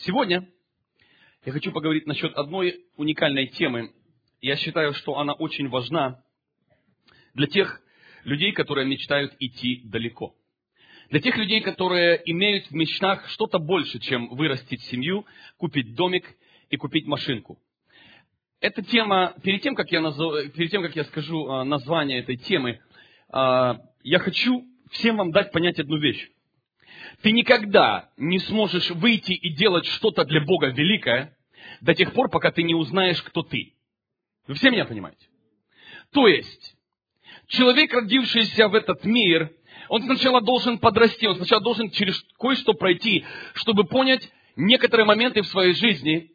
Сегодня я хочу поговорить насчет одной уникальной темы. Я считаю, что она очень важна для тех людей, которые мечтают идти далеко. Для тех людей, которые имеют в мечтах что-то больше, чем вырастить семью, купить домик и купить машинку. Эта тема, перед тем, как я скажу название этой темы, я хочу всем вам дать понять одну вещь. Ты никогда не сможешь выйти и делать что-то для Бога великое до тех пор, пока ты не узнаешь, кто ты. Вы все меня понимаете? То есть, человек, родившийся в этот мир, он сначала должен подрасти, он сначала должен через кое-что пройти, чтобы понять некоторые моменты в своей жизни.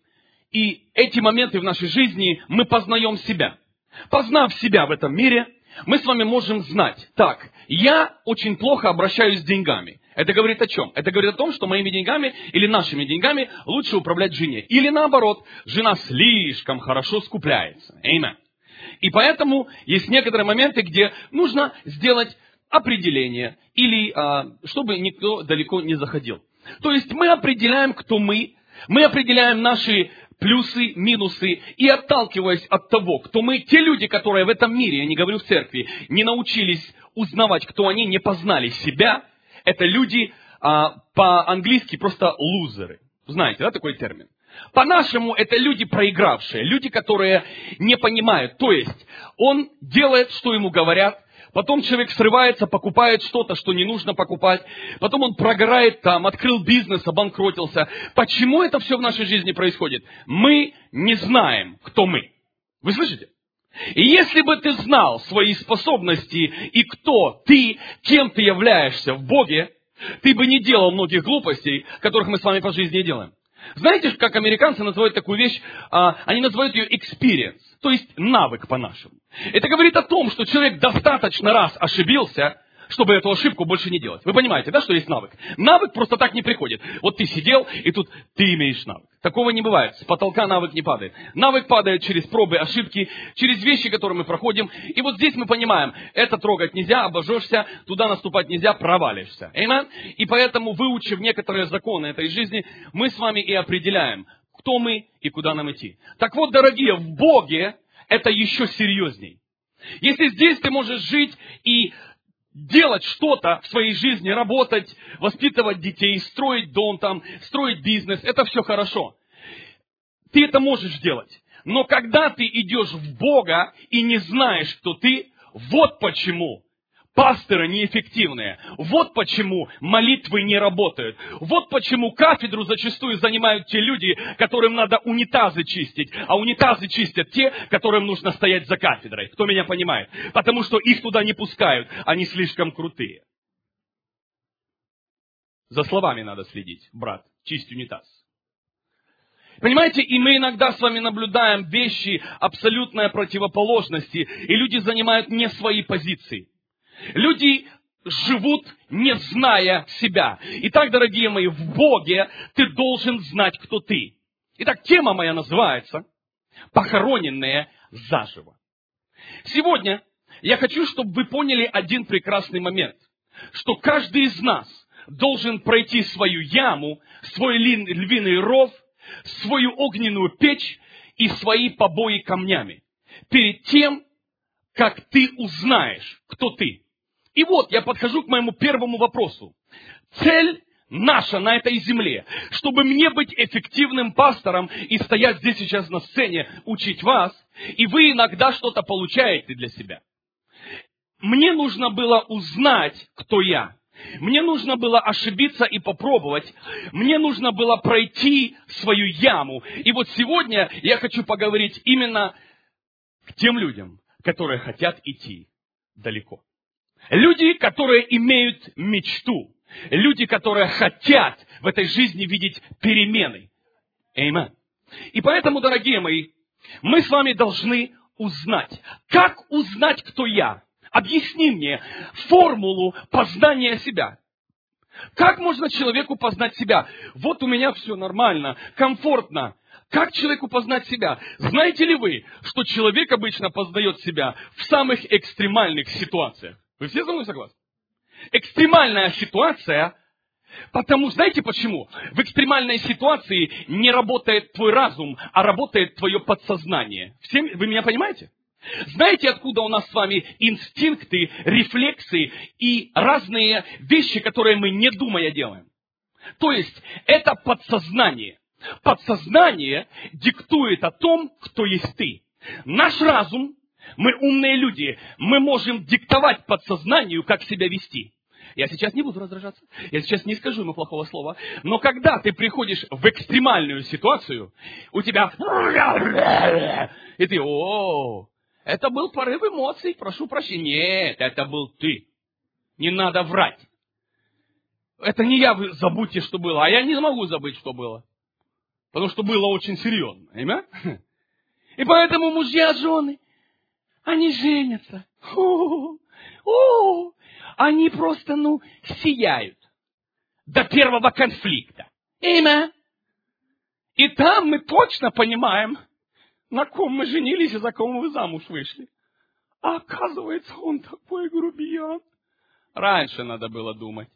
И эти моменты в нашей жизни мы познаем себя. Познав себя в этом мире, мы с вами можем знать, так, я очень плохо обращаюсь с деньгами. Это говорит о чем? Это говорит о том, что моими деньгами или нашими деньгами лучше управлять жене. Или наоборот, жена слишком хорошо скупляется. Аминь. И поэтому есть некоторые моменты, где нужно сделать определение, или чтобы никто далеко не заходил. То есть мы определяем, кто мы определяем наши плюсы, минусы, и отталкиваясь от того, кто мы, те люди, которые в этом мире, я не говорю в церкви, не научились узнавать, кто они, не познали себя, это люди по-английски просто лузеры. Знаете, да, такой термин? По-нашему, это люди проигравшие, люди, которые не понимают. То есть, он делает, что ему говорят, потом человек срывается, покупает что-то, что не нужно покупать, потом он прогорает там, открыл бизнес, обанкротился. Почему это все в нашей жизни происходит? Мы не знаем, кто мы. Вы слышите? И если бы ты знал свои способности и кто ты, кем ты являешься в Боге, ты бы не делал многих глупостей, которых мы с вами по жизни делаем. Знаете, как американцы называют такую вещь? Они называют ее experience, то есть навык по-нашему. Это говорит о том, что человек достаточно раз ошибился, чтобы эту ошибку больше не делать. Вы понимаете, да, что есть навык? Навык просто так не приходит. Вот ты сидел, и тут ты имеешь навык. Такого не бывает. С потолка навык не падает. Навык падает через пробы, ошибки, через вещи, которые мы проходим. И вот здесь мы понимаем, это трогать нельзя, обожжешься, туда наступать нельзя, провалишься. Аминь? И поэтому, выучив некоторые законы этой жизни, мы с вами и определяем, кто мы и куда нам идти. Так вот, дорогие, в Боге это еще серьезней. Если здесь ты можешь жить и делать что-то в своей жизни, работать, воспитывать детей, строить дом там, строить бизнес, это все хорошо. Ты это можешь делать. Но когда ты идешь в Бога и не знаешь, кто ты, вот почему пасторы неэффективные. Вот почему молитвы не работают. Вот почему кафедру зачастую занимают те люди, которым надо унитазы чистить. А унитазы чистят те, которым нужно стоять за кафедрой. Кто меня понимает? Потому что их туда не пускают. Они слишком крутые. За словами надо следить, брат. Чисть унитаз. Понимаете, и мы иногда с вами наблюдаем вещи абсолютной противоположности. И люди занимают не свои позиции. Люди живут, не зная себя. Итак, дорогие мои, в Боге ты должен знать, кто ты. Итак, тема моя называется «Похороненные заживо». Сегодня я хочу, чтобы вы поняли один прекрасный момент. Что каждый из нас должен пройти свою яму, свой львиный ров, свою огненную печь и свои побои камнями. Перед тем, как ты узнаешь, кто ты. И вот я подхожу к моему первому вопросу. Цель наша на этой земле, чтобы мне быть эффективным пастором и стоять здесь сейчас на сцене, учить вас, и вы иногда что-то получаете для себя. Мне нужно было узнать, кто я. Мне нужно было ошибиться и попробовать. Мне нужно было пройти свою яму. И вот сегодня я хочу поговорить именно к тем людям, которые хотят идти далеко. Люди, которые имеют мечту. Люди, которые хотят в этой жизни видеть перемены. Аминь. И поэтому, дорогие мои, мы с вами должны узнать. Как узнать, кто я? Объясни мне формулу познания себя. Как можно человеку познать себя? Вот у меня все нормально, комфортно. Как человеку познать себя? Знаете ли вы, что человек обычно познает себя в самых экстремальных ситуациях? Вы все со мной согласны? Экстремальная ситуация Знаете почему? В экстремальной ситуации не работает твой разум, а работает твое подсознание. Вы меня понимаете? Знаете, откуда у нас с вами инстинкты, рефлексы и разные вещи, которые мы не думая делаем? То есть, это подсознание. Подсознание диктует о том, кто есть ты. Наш разум, мы умные люди, мы можем диктовать подсознанию, как себя вести. Я сейчас не буду раздражаться, я сейчас не скажу ему плохого слова, но когда ты приходишь в экстремальную ситуацию, у тебя... И ты, это был порыв эмоций, прошу прощения. Нет, это был ты. Не надо врать. Это не я, вы забудьте, что было, а я не могу забыть, что было. Потому что было очень серьезно. Понимаете? И поэтому мужья, жены, они женятся. Они просто, сияют. До первого конфликта. И там мы точно понимаем, на ком мы женились и за кого мы замуж вышли. А оказывается, он такой грубиян. Раньше надо было думать.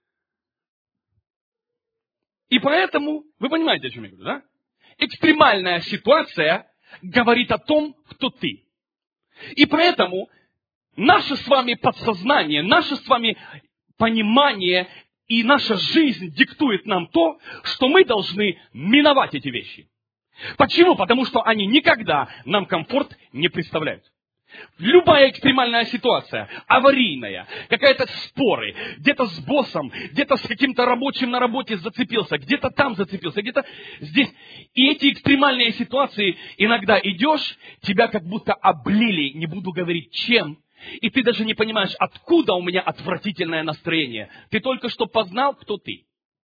И поэтому, вы понимаете, о чем я говорю, да? Экстремальная ситуация говорит о том, кто ты. И поэтому наше с вами подсознание, наше с вами понимание и наша жизнь диктует нам то, что мы должны миновать эти вещи. Почему? Потому что они никогда нам комфорт не представляют. Любая экстремальная ситуация, аварийная, какая-то споры, где-то с боссом, где-то с каким-то рабочим на работе зацепился, где-то там зацепился, где-то здесь. И эти экстремальные ситуации, иногда идешь, тебя как будто облили, не буду говорить чем, и ты даже не понимаешь, откуда у меня отвратительное настроение. Ты только что познал, кто ты.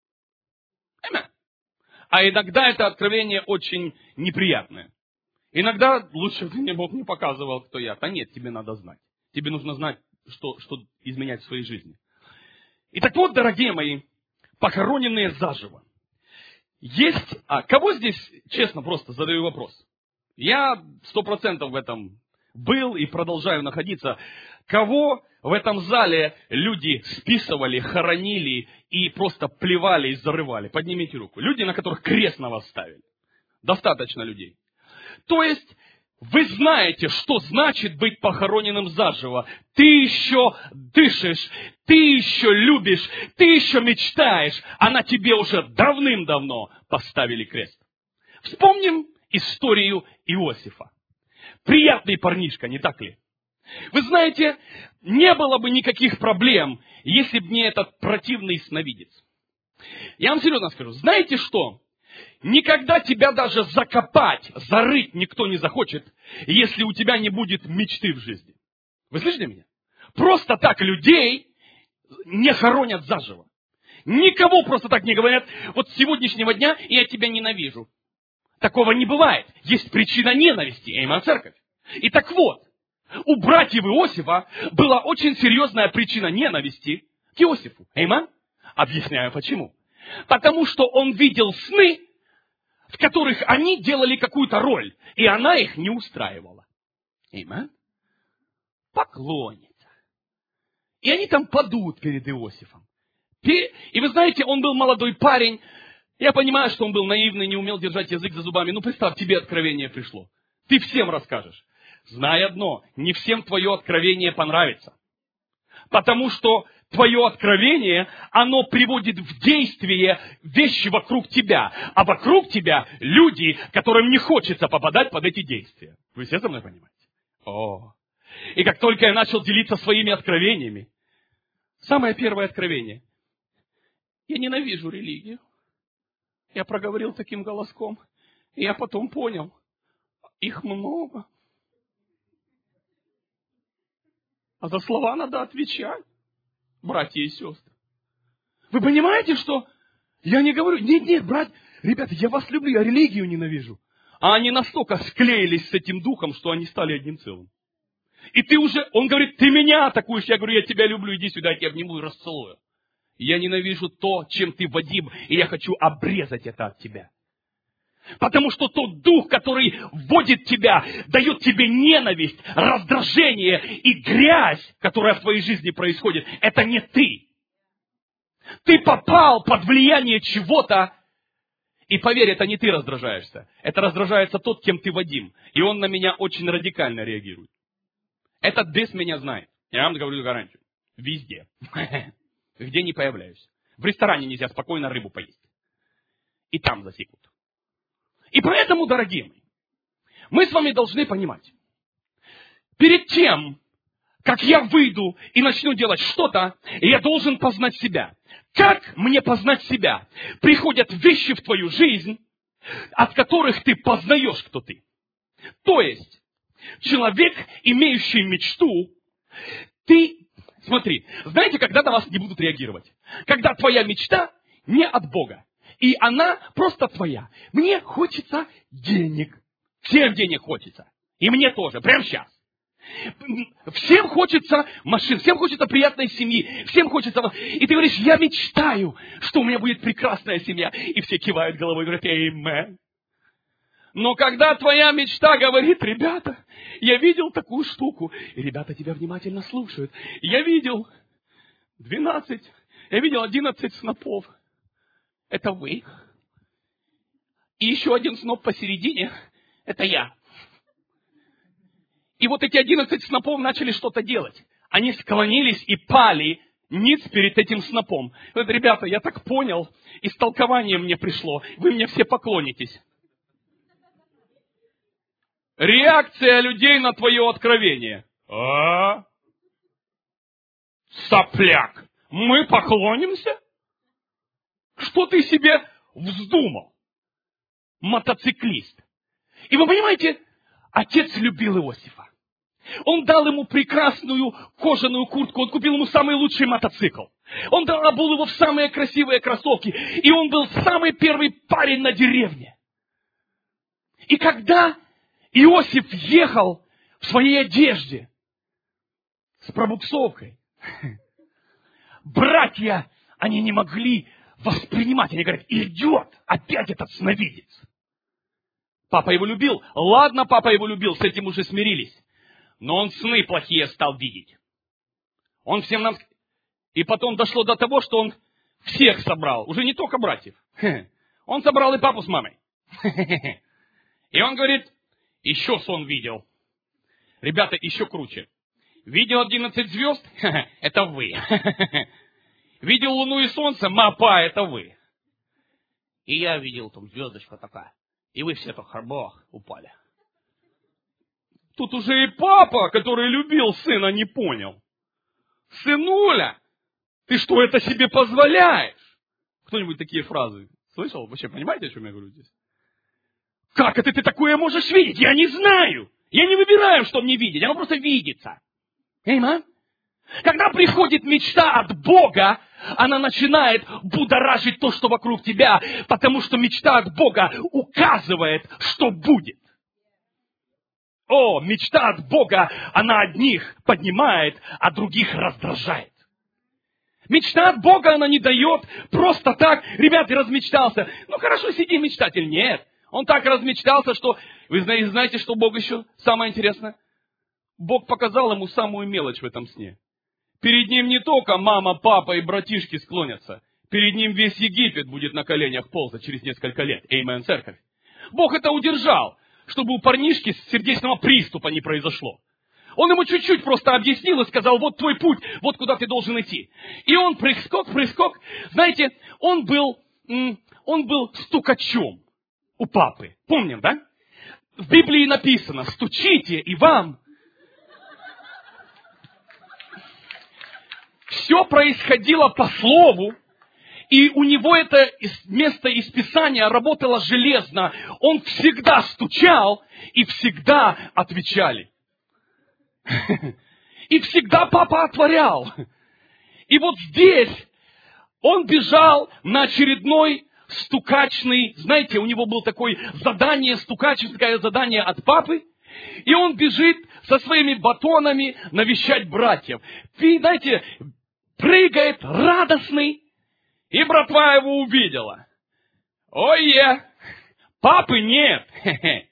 А иногда это откровение очень неприятное. Иногда лучше бы мне Бог не показывал, кто я. Да нет, тебе надо знать. Тебе нужно знать, что изменять в своей жизни. И так вот, дорогие мои, похороненные заживо. Есть... кого здесь, честно, просто задаю вопрос. Я 100% в этом был и продолжаю находиться. Кого в этом зале люди списывали, хоронили и просто плевали и зарывали? Поднимите руку. Люди, на которых крест на вас ставили. Достаточно людей. То есть, вы знаете, что значит быть похороненным заживо. Ты еще дышишь, ты еще любишь, ты еще мечтаешь, а на тебе уже давным-давно поставили крест. Вспомним историю Иосифа. Приятный парнишка, не так ли? Вы знаете, не было бы никаких проблем, если бы не этот противный сновидец. Я вам серьезно скажу, знаете что? Никогда тебя даже закопать, зарыть никто не захочет, если у тебя не будет мечты в жизни. Вы слышите меня? Просто так людей не хоронят заживо. Никого просто так не говорят, вот с сегодняшнего дня я тебя ненавижу. Такого не бывает. Есть причина ненависти. Эйман, церковь. И так вот, у братьев Иосифа была очень серьезная причина ненависти к Иосифу. Эйман? Объясняю почему. Потому что он видел сны, в которых они делали какую-то роль, и она их не устраивала. Эйман? Поклонница. И они там падут перед Иосифом. И вы знаете, он был молодой парень. Я понимаю, что он был наивный, не умел держать язык за зубами. Ну, представь, тебе откровение пришло. Ты всем расскажешь. Знай одно, не всем твое откровение понравится. Потому что твое откровение, оно приводит в действие вещи вокруг тебя. А вокруг тебя люди, которым не хочется попадать под эти действия. Вы все со мной понимаете? И как только я начал делиться своими откровениями, самое первое откровение. Я ненавижу религию. Я проговорил таким голоском. И я потом понял, их много. А за слова надо отвечать, братья и сестры. Вы понимаете, что я не говорю, нет, ребята, я вас люблю, я религию ненавижу. А они настолько склеились с этим духом, что они стали одним целым. И ты уже, он говорит, ты меня атакуешь, я говорю, я тебя люблю, иди сюда, я тебя обниму и расцелую. Я ненавижу то, чем ты Вадим, и я хочу обрезать это от тебя. Потому что тот дух, который вводит тебя, дает тебе ненависть, раздражение и грязь, которая в твоей жизни происходит, это не ты. Ты попал под влияние чего-то, и поверь, это не ты раздражаешься. Это раздражается тот, кем ты Вадим. И он на меня очень радикально реагирует. Этот бес меня знает. Я вам говорю гарантию. Везде. Где не появляюсь. В ресторане нельзя спокойно рыбу поесть. И там засекут. И поэтому, дорогие мои, мы с вами должны понимать. Перед тем, как я выйду и начну делать что-то, я должен познать себя. Как мне познать себя? Приходят вещи в твою жизнь, от которых ты познаешь, кто ты. То есть, человек, имеющий мечту, ты, смотри, знаете, когда на вас не будут реагировать? Когда твоя мечта не от Бога, и она просто твоя. Мне хочется денег. Всем денег хочется. И мне тоже, прямо сейчас. Всем хочется машин, всем хочется приятной семьи, всем хочется... И ты говоришь, я мечтаю, что у меня будет прекрасная семья. И все кивают головой и говорят, аминь. Но когда твоя мечта говорит, ребята, я видел такую штуку, и ребята тебя внимательно слушают. Я видел 12, я видел 11 снопов. Это вы. И еще один сноп посередине, это я. И вот эти 11 снопов начали что-то делать. Они склонились и пали ниц перед этим снопом. Говорят, ребята, я так понял, истолкование мне пришло, вы мне все поклонитесь. Реакция людей на твое откровение. Сопляк, мы поклонимся? Что ты себе вздумал? Мотоциклист. И вы понимаете, отец любил Иосифа. Он дал ему прекрасную кожаную куртку, он купил ему самый лучший мотоцикл. Он обул его в самые красивые кроссовки. И он был самый первый парень на деревне. И когда Иосиф ехал в своей одежде с пробуксовкой, братья, они не могли воспринимать. Они говорят, идет опять этот сновидец. Папа его любил. Ладно, папа его любил, с этим уже смирились. Но он сны плохие стал видеть. Он всем нам... И потом дошло до того, что он всех собрал. Уже не только братьев. Он собрал и папу с мамой. И он говорит, еще сон видел. Ребята, еще круче. Видел 11 звезд? Это вы. Видел луну и солнце? Мапа, это вы. И я видел там звездочка такая. И вы все так бах упали. Тут уже и папа, который любил сына, не понял. Сынуля, ты что это себе позволяешь? Кто-нибудь такие фразы слышал? Вообще понимаете, о чем я говорю здесь? Как это ты такое можешь видеть? Я не знаю. Я не выбираю, что мне видеть. Оно просто видится. Аминь. Когда приходит мечта от Бога, она начинает будоражить то, что вокруг тебя, потому что мечта от Бога указывает, что будет. О, мечта от Бога, она одних поднимает, а других раздражает. Мечта от Бога, она не дает просто так, ребят, ты размечтался. Ну хорошо, сиди, мечтатель. Нет, он так размечтался, что... Вы знаете, что Бог еще самое интересное? Бог показал ему самую мелочь в этом сне. Перед ним не только мама, папа и братишки склонятся. Перед ним весь Египет будет на коленях ползать через несколько лет. Эймен, церковь. Бог это удержал, чтобы у парнишки сердечного приступа не произошло. Он ему чуть-чуть просто объяснил и сказал, вот твой путь, вот куда ты должен идти. И он прыг-скок. Знаете, он был стукачом у папы. Помним, да? В Библии написано, стучите, и вам... Все происходило по слову, и у него это место из Писания работало железно. Он всегда стучал, и всегда отвечали. И всегда папа отворял. И вот здесь он бежал на очередной стукачный, знаете, у него было такое задание, стукаческое задание от папы. И он бежит со своими батонами навещать братьев. И, знаете, прыгает радостный, и братва его увидела. Ой-е, папы нет.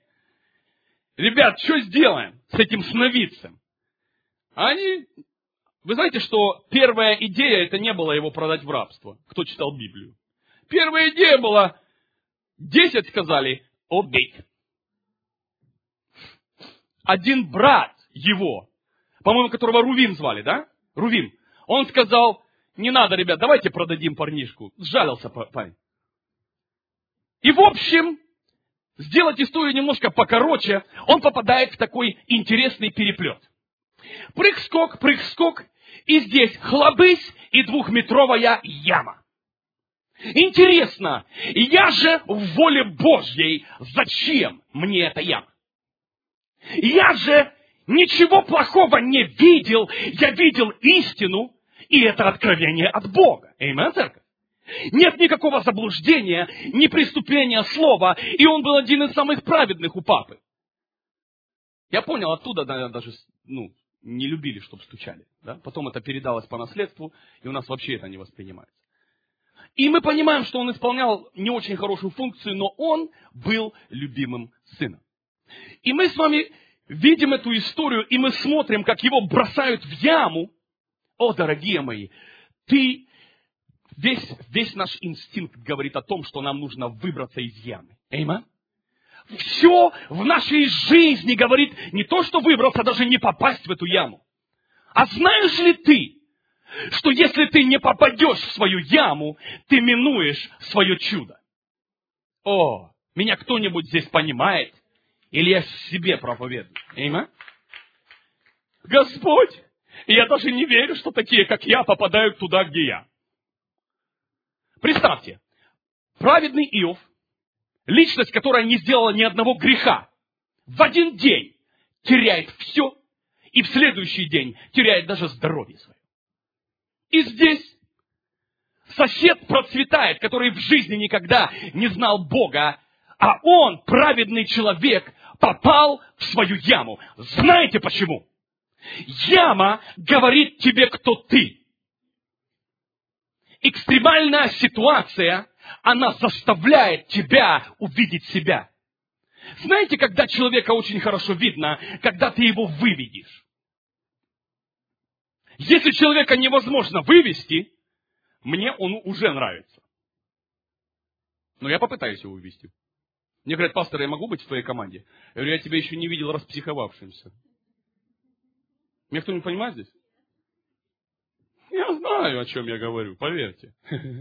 Ребят, что сделаем с этим сновидцем? Они Вы знаете, что первая идея, это не было его продать в рабство, кто читал Библию. Первая идея была, 10 сказали, убить. Один брат его, по-моему, которого Рувим звали, да? Рувим. Он сказал, не надо, ребят, давайте продадим парнишку. Сжалился парень. И в общем, сделать историю немножко покороче, он попадает в такой интересный переплет. Прыг-скок, и здесь хлобысь и 2-метровая яма. Интересно, я же в воле Божьей, зачем мне эта яма? Я же ничего плохого не видел, я видел истину, и это откровение от Бога. Аминь, церковь? Нет никакого заблуждения, ни преступления слова, и он был один из самых праведных у папы. Я понял, оттуда, наверное, даже не любили, чтобы стучали. Да? Потом это передалось по наследству, и у нас вообще это не воспринимается. И мы понимаем, что он исполнял не очень хорошую функцию, но он был любимым сыном. И мы с вами видим эту историю, и мы смотрим, как его бросают в яму. О, дорогие мои, весь наш инстинкт говорит о том, что нам нужно выбраться из ямы. Аминь. Все в нашей жизни говорит не то, что выбраться, даже не попасть в эту яму. А знаешь ли ты, что если ты не попадешь в свою яму, ты минуешь свое чудо? О, меня кто-нибудь здесь понимает? Или я себе проповедую? Аминь. Господь, я даже не верю, что такие, как я, попадают туда, где я. Представьте, праведный Иов, личность, которая не сделала ни одного греха, в один день теряет все, и в следующий день теряет даже здоровье свое. И здесь сосед процветает, который в жизни никогда не знал Бога, а он, праведный человек, попал в свою яму. Знаете почему? Яма говорит тебе, кто ты. Экстремальная ситуация, она заставляет тебя увидеть себя. Знаете, когда человека очень хорошо видно, когда ты его выведешь. Если человека невозможно вывести, мне он уже нравится. Но я попытаюсь его вывести. Мне говорят, пастор, я могу быть в твоей команде? Я говорю, я тебя еще не видел распсиховавшимся. Меня кто-нибудь понимает здесь? Я знаю, о чем я говорю, поверьте.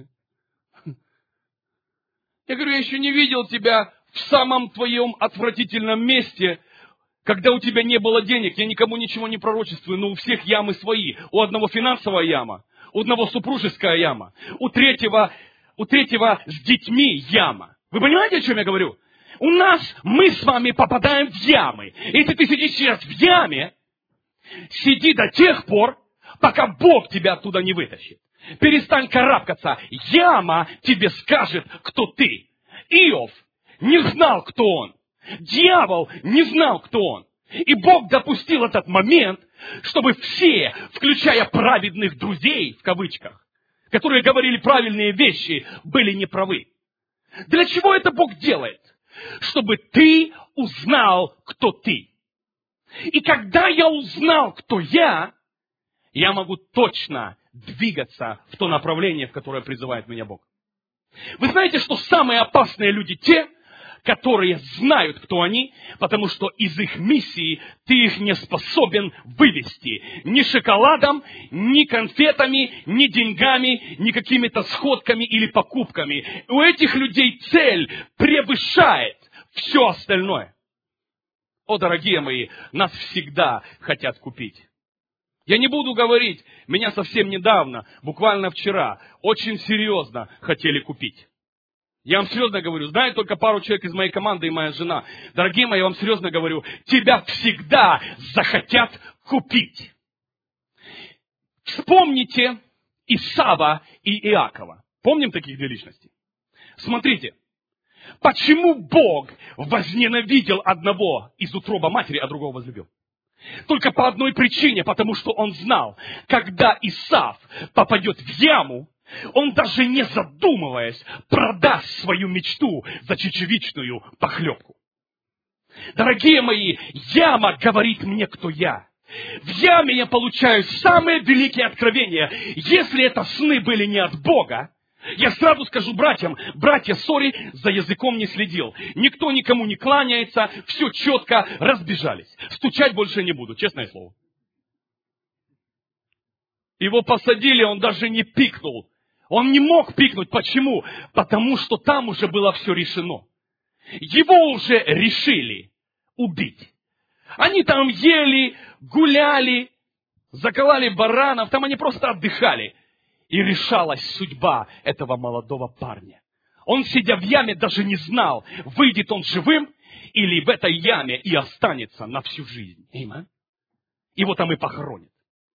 Я говорю, я еще не видел тебя в самом твоем отвратительном месте, когда у тебя не было денег. Я никому ничего не пророчествую, но у всех ямы свои. У одного финансовая яма, у одного супружеская яма, у третьего с детьми яма. Вы понимаете, о чем я говорю? Мы с вами попадаем в ямы. Если ты сидишь сейчас в яме, сиди до тех пор, пока Бог тебя оттуда не вытащит. Перестань карабкаться. Яма тебе скажет, кто ты. Иов не знал, кто он. Дьявол не знал, кто он. И Бог допустил этот момент, чтобы все, включая праведных друзей, в кавычках, которые говорили правильные вещи, были неправы. Для чего это Бог делает? Чтобы ты узнал, кто ты. И когда я узнал, кто я могу точно двигаться в то направление, в которое призывает меня Бог. Вы знаете, что самые опасные люди те, которые знают, кто они, потому что из их миссии ты их не способен вывести ни шоколадом, ни конфетами, ни деньгами, ни какими-то сходками или покупками. У этих людей цель превышает все остальное. О, дорогие мои, нас всегда хотят купить. Я не буду говорить, меня совсем недавно, буквально вчера, очень серьезно хотели купить. Я вам серьезно говорю, знаю только пару человек из моей команды и моя жена. Дорогие мои, я вам серьезно говорю, тебя всегда захотят купить. Вспомните Исава и Иакова. Помним таких две личности? Смотрите, почему Бог возненавидел одного из утроба матери, а другого возлюбил? Только по одной причине, потому что он знал, когда Исав попадет в яму, он даже не задумываясь продаст свою мечту за чечевичную похлебку. Дорогие мои, яма говорит мне, кто я. В яме я получаю самые великие откровения. Если это сны были не от Бога, я сразу скажу братьям, братья, сори, за языком не следил. Никто никому не кланяется, все четко, разбежались. Стучать больше не буду, честное слово. Его посадили, он даже не пикнул. Он не мог пикнуть. Почему? Потому что там уже было все решено. Его уже решили убить. Они там ели, гуляли, закололи баранов, там они просто отдыхали. И решалась судьба этого молодого парня. Он, сидя в яме, даже не знал, выйдет он живым или в этой яме и останется на всю жизнь. Его там и похоронят.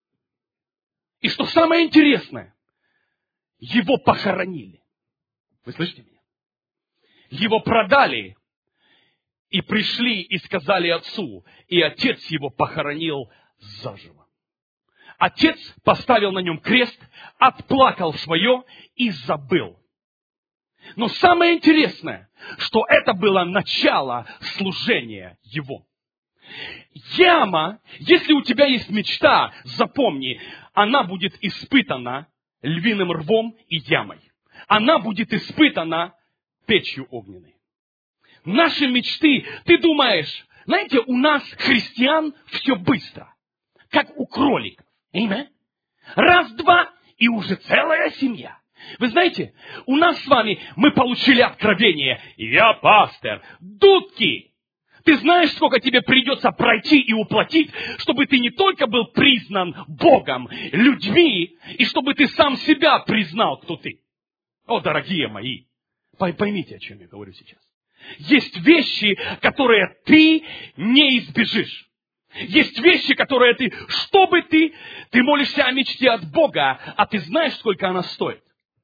И что самое интересное, его похоронили. Вы слышите меня? Его продали и пришли и сказали отцу, и отец его похоронил заживо. Отец поставил на нем крест, отплакал свое и забыл. Но самое интересное, что это было начало служения его. Яма, если у тебя есть мечта, запомни, она будет испытана львиным рвом и ямой. Она будет испытана печью огненной. Наши мечты, ты думаешь, знаете, у нас, христиан, все быстро, как у кроликов. Раз-два, и уже целая семья. Вы знаете, у нас с вами, мы получили откровение. Я пастор, дудки. Ты знаешь, сколько тебе придется пройти и уплатить, чтобы ты не только был признан Богом, людьми, и чтобы ты сам себя признал, кто ты. О, дорогие мои, поймите, о чем я говорю сейчас. Есть вещи, которые ты не избежишь. Есть вещи, которые что бы ты молишься о мечте от Бога, а ты знаешь, сколько она стоит.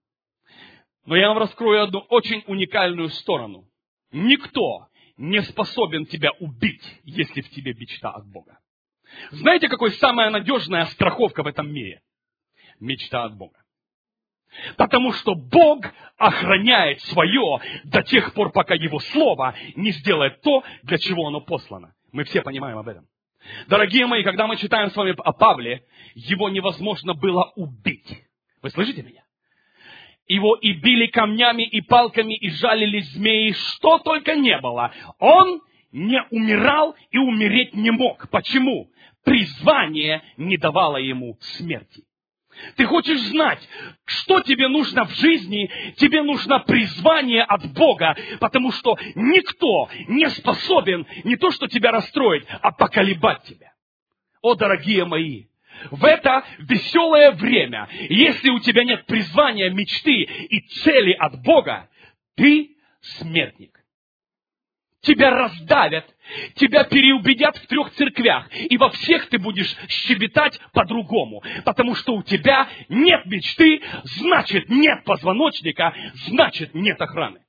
Но я вам раскрою одну очень уникальную сторону. Никто не способен тебя убить, если в тебе мечта от Бога. Знаете, какая самая надежная страховка в этом мире? Мечта от Бога. Потому что Бог охраняет свое до тех пор, пока Его Слово не сделает то, для чего оно послано. Мы все понимаем об этом. Дорогие мои, когда мы читаем с вами о Павле, его невозможно было убить. Вы слышите меня? Его и били камнями, и палками, и жалили змеи, что только не было. Он не умирал и умереть не мог. Почему? Призвание не давало ему смерти. Ты хочешь знать, что тебе нужно в жизни? Тебе нужно призвание от Бога, потому что никто не способен не то, что тебя расстроить, а поколебать тебя. О, дорогие мои, в это веселое время, если у тебя нет призвания, мечты и цели от Бога, ты смертник. Тебя раздавят, тебя переубедят в 3 церквях, и во всех ты будешь щебетать по-другому, потому что у тебя нет мечты, значит нет позвоночника, значит нет охраны.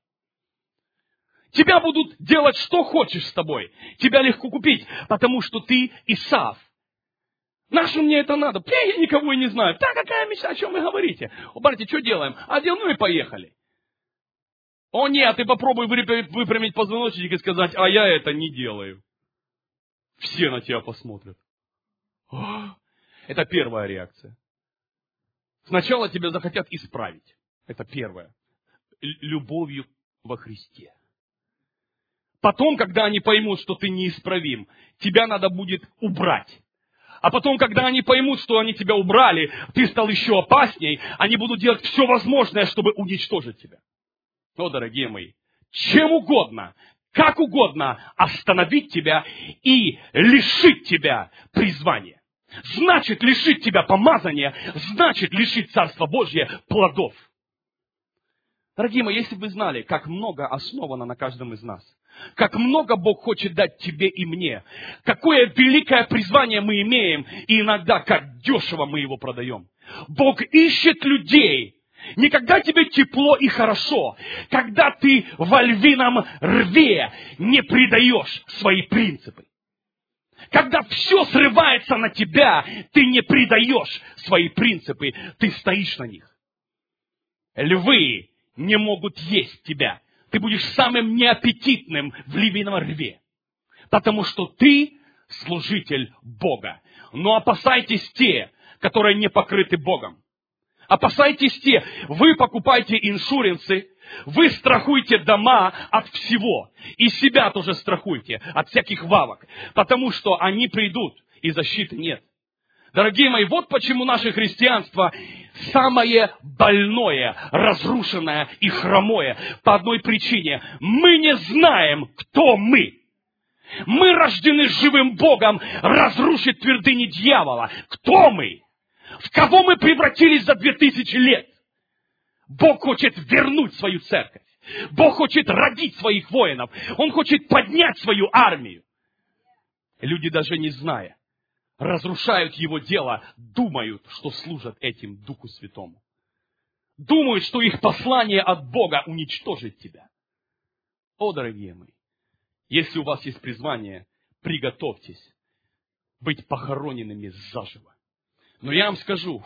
Тебя будут делать, что хочешь с тобой, тебя легко купить, потому что ты Исав. Нашу мне это надо? Я никого и не знаю. Да, какая мечта, о чем вы говорите? Братья, что делаем? Ну и поехали. О нет, ты попробуй выпрямить позвоночник и сказать, а я это не делаю. Все на тебя посмотрят. Это первая реакция. Сначала тебя захотят исправить. Это первое. Любовью во Христе. Потом, когда они поймут, что ты неисправим, тебя надо будет убрать. А потом, когда они поймут, что они тебя убрали, ты стал еще опасней, они будут делать все возможное, чтобы уничтожить тебя. О, дорогие мои, чем угодно, как угодно остановить тебя и лишить тебя призвания. Значит, лишить тебя помазания, значит, лишить Царства Божье плодов. Дорогие мои, если бы вы знали, как много основано на каждом из нас, как много Бог хочет дать тебе и мне, какое великое призвание мы имеем, и иногда как дешево мы его продаем. Бог ищет людей, не когда тебе тепло и хорошо, когда ты во львином рве не предаешь свои принципы. Когда все срывается на тебя, ты не предаешь свои принципы, ты стоишь на них. Львы не могут есть тебя. Ты будешь самым неаппетитным в львином рве. Потому что ты служитель Бога. Но опасайтесь те, которые не покрыты Богом. Опасайтесь те, вы покупаете иншуренсы, вы страхуете дома от всего. И себя тоже страхуйте от всяких вавок. Потому что они придут, и защиты нет. Дорогие мои, вот почему наше христианство самое больное, разрушенное и хромое. По одной причине. Мы не знаем, кто мы. Мы рождены живым Богом разрушить твердыни дьявола. Кто мы? В кого мы превратились за 2000 лет? Бог хочет вернуть свою церковь. Бог хочет родить своих воинов. Он хочет поднять свою армию. Люди, даже не зная, разрушают его дело, думают, что служат этим Духу Святому. Думают, что их послание от Бога уничтожит тебя. О, дорогие мои, если у вас есть призвание, приготовьтесь быть похороненными заживо. Но я вам скажу,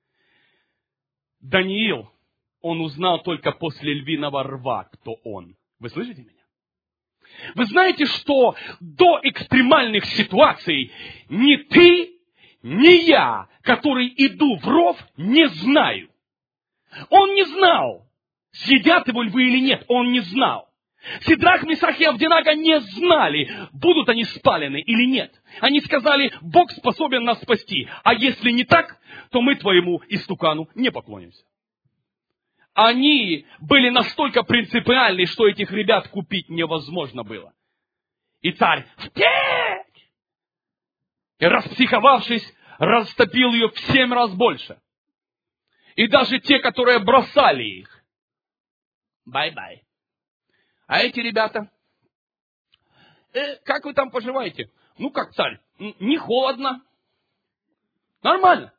Даниил, он узнал только после львиного рва, кто он. Вы слышите меня? Вы знаете, что до экстремальных ситуаций ни ты, ни я, который иду в ров, не знаю. Он не знал, съедят его львы или нет, он не знал. Сидрах, Месах и Авденаго не знали, будут они спалены или нет. Они сказали, Бог способен нас спасти, а если не так, то мы твоему истукану не поклонимся. Они были настолько принципиальны, что этих ребят купить невозможно было. И царь в печь! И распсиховавшись, растопил ее в 7 раз больше. И даже те, которые бросали их, бай-бай. А эти ребята, как вы там поживаете? Ну, как царь, не холодно. Нормально.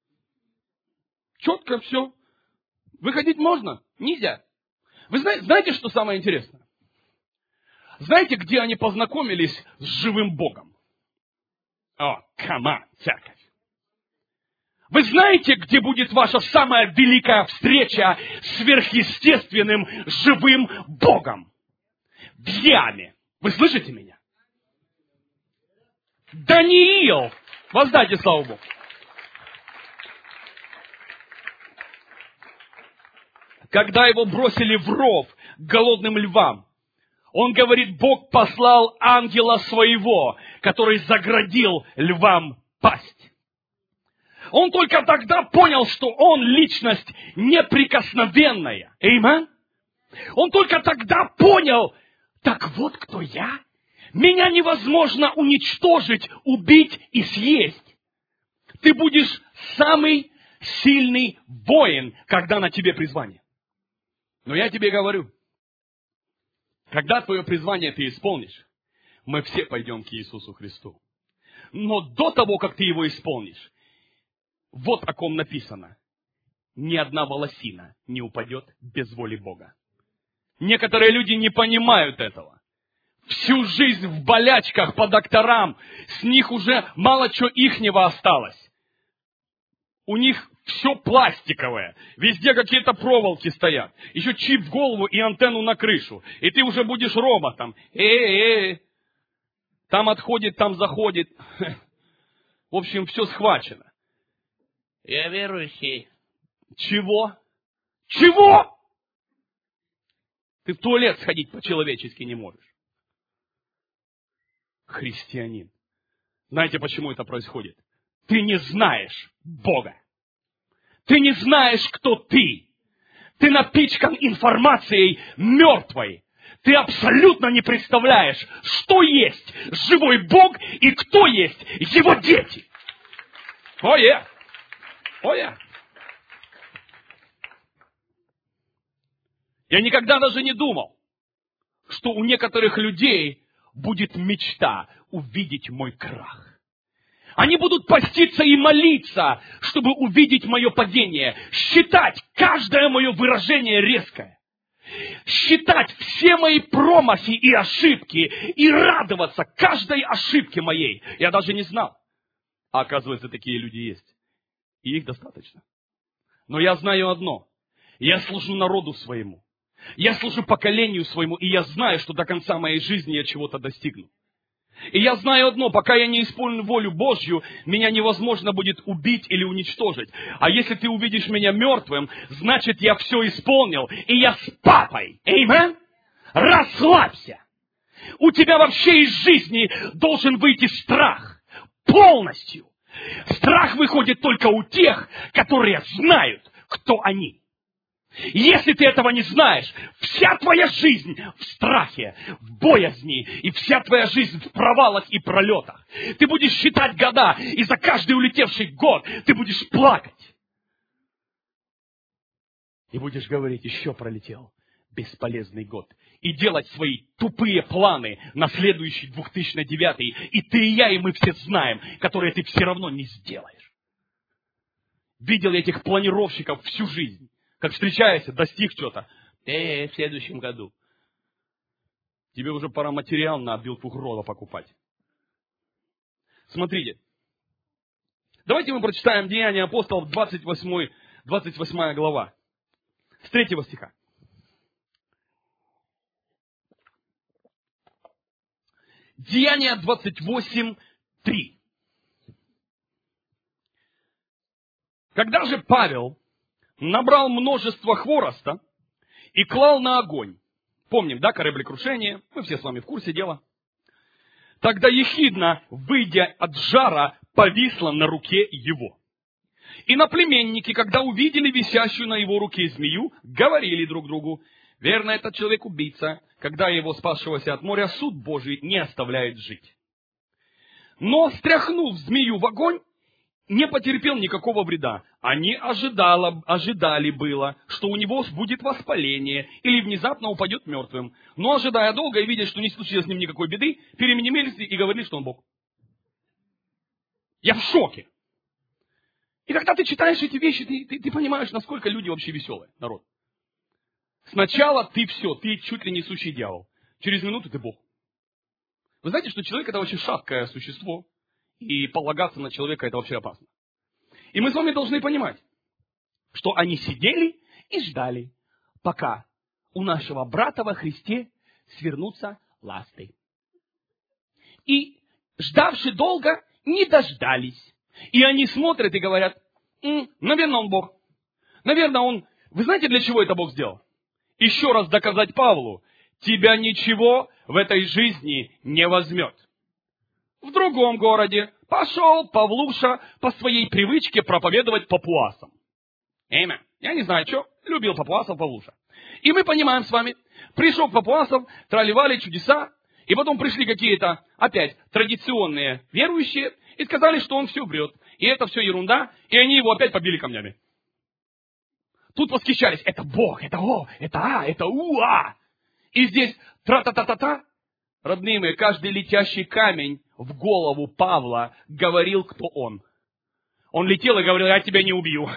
Четко все. Выходить можно? Нельзя. Вы знаете, что самое интересное? Знаете, где они познакомились с живым Богом? О, камон, церковь. Вы знаете, где будет ваша самая великая встреча с сверхъестественным живым Богом? В яме. Вы слышите меня? Даниил. Воздайте славу Богу. Когда его бросили в ров к голодным львам, он говорит, Бог послал ангела своего, который заградил львам пасть. Он только тогда понял, что он личность неприкосновенная. Аминь. Он только тогда понял, так вот кто я. Меня невозможно уничтожить, убить и съесть. Ты будешь самый сильный воин, когда на тебе призвание. Но я тебе говорю, когда твое призвание ты исполнишь, мы все пойдем к Иисусу Христу. Но до того, как ты его исполнишь, вот о ком написано. Ни одна волосина не упадет без воли Бога. Некоторые люди не понимают этого. Всю жизнь в болячках по докторам, с них уже мало чего ихнего осталось. У них все пластиковое, везде какие-то проволоки стоят. Еще чип в голову и антенну на крышу. И ты уже будешь роботом. Там отходит, там заходит. В общем, все схвачено. Я верующий. Чего? Чего? Ты в туалет сходить по-человечески не можешь. Христианин. Знаете, почему это происходит? Ты не знаешь Бога. Ты не знаешь, кто ты. Ты напичкан информацией мертвой. Ты абсолютно не представляешь, что есть живой Бог и кто есть его дети. Ой-е! Ой-е! Я никогда даже не думал, что у некоторых людей будет мечта увидеть мой крах. Они будут поститься и молиться, чтобы увидеть мое падение. Считать каждое мое выражение резкое. Считать все мои промахи и ошибки. И радоваться каждой ошибке моей. Я даже не знал. А оказывается, такие люди есть. И их достаточно. Но я знаю одно. Я служу народу своему. Я служу поколению своему. И я знаю, что до конца моей жизни я чего-то достигну. И я знаю одно, пока я не исполню волю Божью, меня невозможно будет убить или уничтожить. А если ты увидишь меня мертвым, значит я все исполнил, и я с папой. Аминь? Расслабься. У тебя вообще из жизни должен выйти страх. Полностью. Страх выходит только у тех, которые знают, кто они. Если ты этого не знаешь, вся твоя жизнь в страхе, в боязни, и вся твоя жизнь в провалах и пролетах. Ты будешь считать года, и за каждый улетевший год ты будешь плакать. И будешь говорить, еще пролетел бесполезный год. И делать свои тупые планы на следующий 2009. И ты, и я, и мы все знаем, которые ты все равно не сделаешь. Видел я этих планировщиков всю жизнь. Как встречаешься, достиг что-то. В следующем году. Тебе уже пора материал на Билд Рода покупать. Смотрите. Давайте мы прочитаем Деяния апостолов, 28 глава. С 3 стиха. Деяния 28, 3. Когда же Павел набрал множество хвороста и клал на огонь. Помним, да, кораблекрушение? Мы все с вами в курсе дела. Тогда ехидна, выйдя от жара, повисла на руке его. И наплеменники, когда увидели висящую на его руке змею, говорили друг другу: верно, этот человек убийца, когда его спасшегося от моря суд Божий не оставляет жить. Но, стряхнув змею в огонь, не потерпел никакого вреда. Они ожидали было, что у него будет воспаление или внезапно упадет мертвым. Но, ожидая долго и видя, что не случилось с ним никакой беды, переменились и говорили, что он Бог. Я в шоке. И когда ты читаешь эти вещи, ты понимаешь, насколько люди вообще веселые, народ. Сначала ты все, ты чуть ли не сущий дьявол. Через минуту ты Бог. Вы знаете, что человек это вообще шаткое существо. И полагаться на человека это вообще опасно. И мы с вами должны понимать, что они сидели и ждали, пока у нашего брата во Христе свернутся ласты. И ждавши долго, не дождались. И они смотрят и говорят: наверное, он Бог. Наверное, он... Вы знаете, для чего это Бог сделал? Еще раз доказать Павлу: тебя ничего в этой жизни не возьмет. В другом городе пошел Павлуша по своей привычке проповедовать папуасам. Аминь. Я не знаю, что, любил папуасов Павлуша. И мы понимаем с вами, пришел к папуасам, тролливали чудеса, и потом пришли какие-то, опять, традиционные верующие, и сказали, что он все врет, и это все ерунда, и они его опять побили камнями. Тут восхищались: это Бог, это О, это А, это Уа. И здесь тра-та-та-та-та. Родные мои, каждый летящий камень в голову Павла говорил, кто он. Он летел и говорил: я тебя не убью.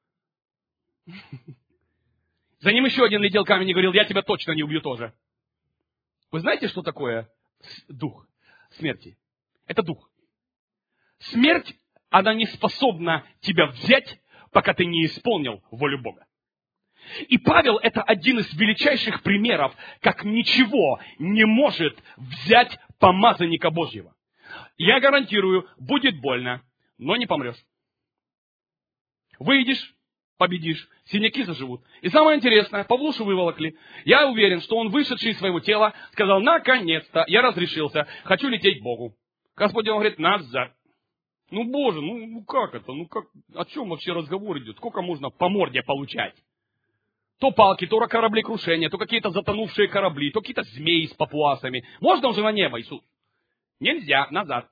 За ним еще один летел камень и говорил: я тебя точно не убью тоже. Вы знаете, что такое дух смерти? Это дух. Смерть, она не способна тебя взять, пока ты не исполнил волю Бога. И Павел – это один из величайших примеров, как ничего не может взять помазанника Божьего. Я гарантирую, будет больно, но не помрешь. Выйдешь, победишь, синяки заживут. И самое интересное, Павлушу выволокли. Я уверен, что он, вышедший из своего тела, сказал: наконец-то я разрешился, хочу лететь к Богу. Господь ему говорит: назад. Ну, Боже, ну как это? Ну как? О чем вообще разговор идет? Сколько можно по морде получать? То палки, то кораблекрушения, то какие-то затонувшие корабли, то какие-то змеи с папуасами. Можно уже на небо, Иисус? Нельзя, назад.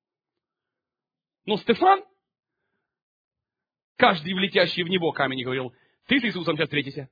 Но Стефан, каждый влетящий в него камень, говорил: ты с Иисусом сейчас встретишься.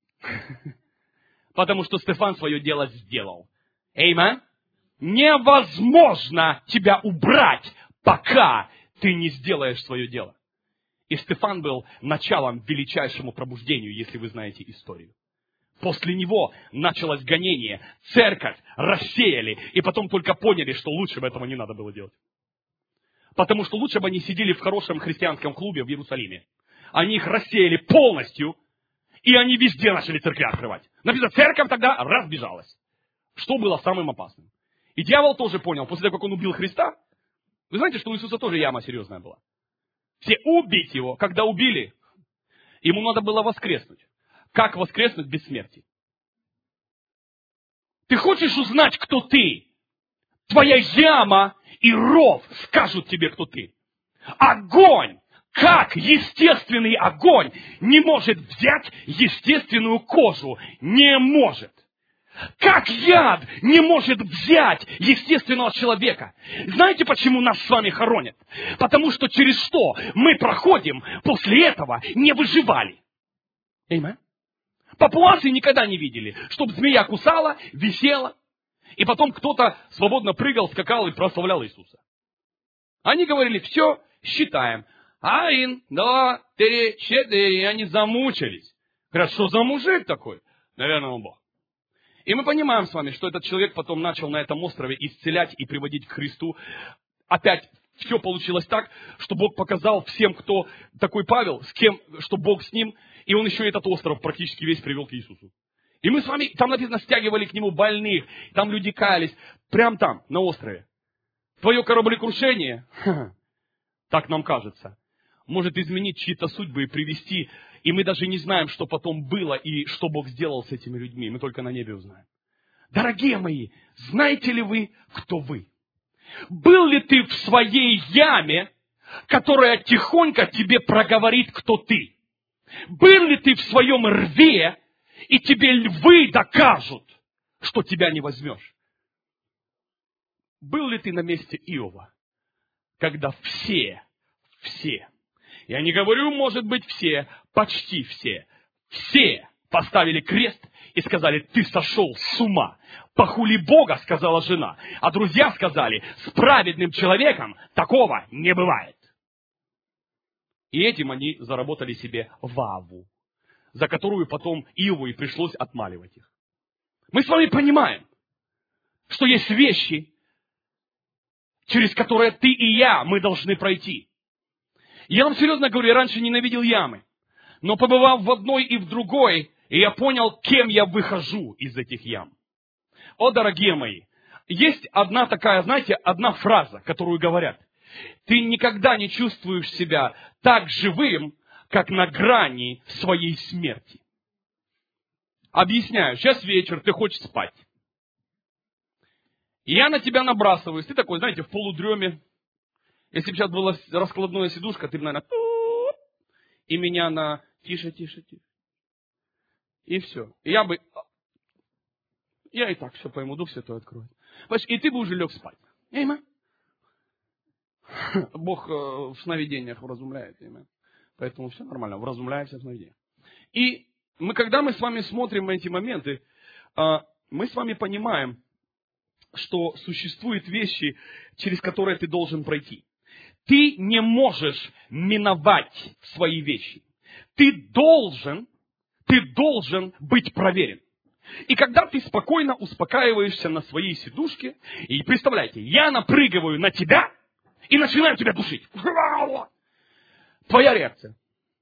Потому что Стефан свое дело сделал. Аминь. Невозможно тебя убрать, пока ты не сделаешь свое дело. И Стефан был началом величайшему пробуждению, если вы знаете историю. После него началось гонение, церковь рассеяли, и потом только поняли, что лучше бы этого не надо было делать. Потому что лучше бы они сидели в хорошем христианском клубе в Иерусалиме. Они их рассеяли полностью, и они везде начали церкви открывать. Написано, церковь тогда разбежалась. Что было самым опасным? И дьявол тоже понял, после того, как он убил Христа, вы знаете, что у Иисуса тоже яма серьезная была. Все убить его, когда убили, ему надо было воскреснуть. Как воскреснуть без смерти? Ты хочешь узнать, кто ты? Твоя яма и ров скажут тебе, кто ты. Огонь, как естественный огонь, не может взять естественную кожу. Не может. Как яд не может взять естественного человека. Знаете, почему нас с вами хоронят? Потому что через что мы проходим, после этого не выживали. Аминь. Папуасы никогда не видели, чтобы змея кусала, висела, и потом кто-то свободно прыгал, скакал и прославлял Иисуса. Они говорили, все, считаем. 1, 2, 3, 4, и они замучились. Говорят, что за мужик такой? Наверное, он Бог. И мы понимаем с вами, что этот человек потом начал на этом острове исцелять и приводить к Христу. Опять все получилось так, что Бог показал всем, кто такой Павел, с кем, что Бог с ним, и он еще этот остров практически весь привел к Иисусу. И мы с вами, там написано, стягивали к нему больных, там люди каялись, прямо там, на острове. Твое кораблекрушение, так нам кажется, может изменить чьи-то судьбы и привести, и мы даже не знаем, что потом было и что Бог сделал с этими людьми, мы только на небе узнаем. Дорогие мои, знаете ли вы, кто вы? Был ли ты в своей яме, которая тихонько тебе проговорит, кто ты? Был ли ты в своем рве, и тебе львы докажут, что тебя не возьмешь? Был ли ты на месте Иова, когда все, я не говорю, может быть, все, почти все поставили крест и сказали, ты сошел с ума. Похули Бога, сказала жена. А друзья сказали, с праведным человеком такого не бывает. И этим они заработали себе ваву, за которую потом Иову и пришлось отмаливать их. Мы с вами понимаем, что есть вещи, через которые ты и я, мы должны пройти. Я вам серьезно говорю, я раньше ненавидел ямы. Но побывав в одной и в другой, я понял, кем я выхожу из этих ям. О, дорогие мои, есть одна такая, знаете, одна фраза, которую говорят. Ты никогда не чувствуешь себя так живым, как на грани своей смерти. Объясняю, сейчас вечер, ты хочешь спать. И я на тебя набрасываюсь, ты такой, знаете, в полудреме. Если бы сейчас была раскладная сидушка, ты бы, наверное, и меня на тише. И все. И я и так все пойму, Дух Святой откроет. И ты бы уже лег спать. Аминь. Бог в сновидениях вразумляет. Аминь. Поэтому все нормально, вразумляется в сновидениях. И когда мы с вами смотрим эти моменты, мы с вами понимаем, что существуют вещи, через которые ты должен пройти. Ты не можешь миновать свои вещи. Ты должен быть проверен. И когда ты спокойно успокаиваешься на своей сидушке, и представляете, я напрыгиваю на тебя и начинаю тебя душить. Твоя реакция.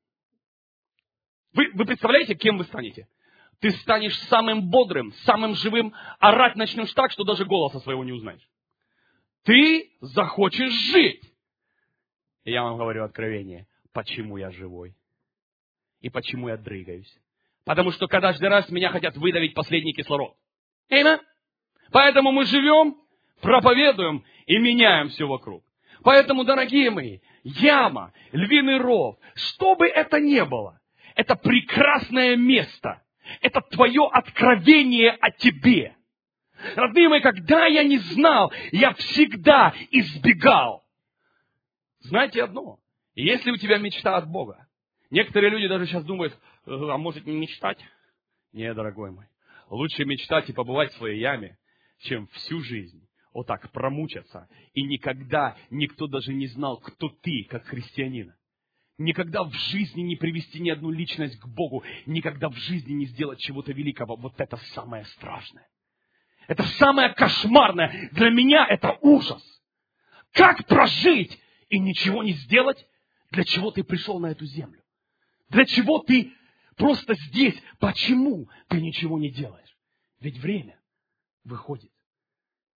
Вы представляете, кем вы станете? Ты станешь самым бодрым, самым живым, орать начнешь так, что даже голоса своего не узнаешь. Ты захочешь жить. И я вам говорю откровение, почему я живой. И почему я дрыгаюсь. Потому что каждый раз меня хотят выдавить последний кислород. Аминь. Поэтому мы живем, проповедуем и меняем все вокруг. Поэтому, дорогие мои, яма, львиный ров, что бы это ни было, это прекрасное место. Это твое откровение о тебе. Родные мои, когда я не знал, я всегда избегал. Знаете одно, если у тебя мечта от Бога, некоторые люди даже сейчас думают, а может не мечтать? Не, дорогой мой, лучше мечтать и побывать в своей яме, чем всю жизнь вот так промучаться, и никогда никто даже не знал, кто ты, как христианин. Никогда в жизни не привести ни одну личность к Богу, никогда в жизни не сделать чего-то великого. Вот это самое страшное. Это самое кошмарное. Для меня это ужас. Как прожить и ничего не сделать? Для чего ты пришел на эту землю? Для чего ты просто здесь? Почему ты ничего не делаешь? Ведь время выходит.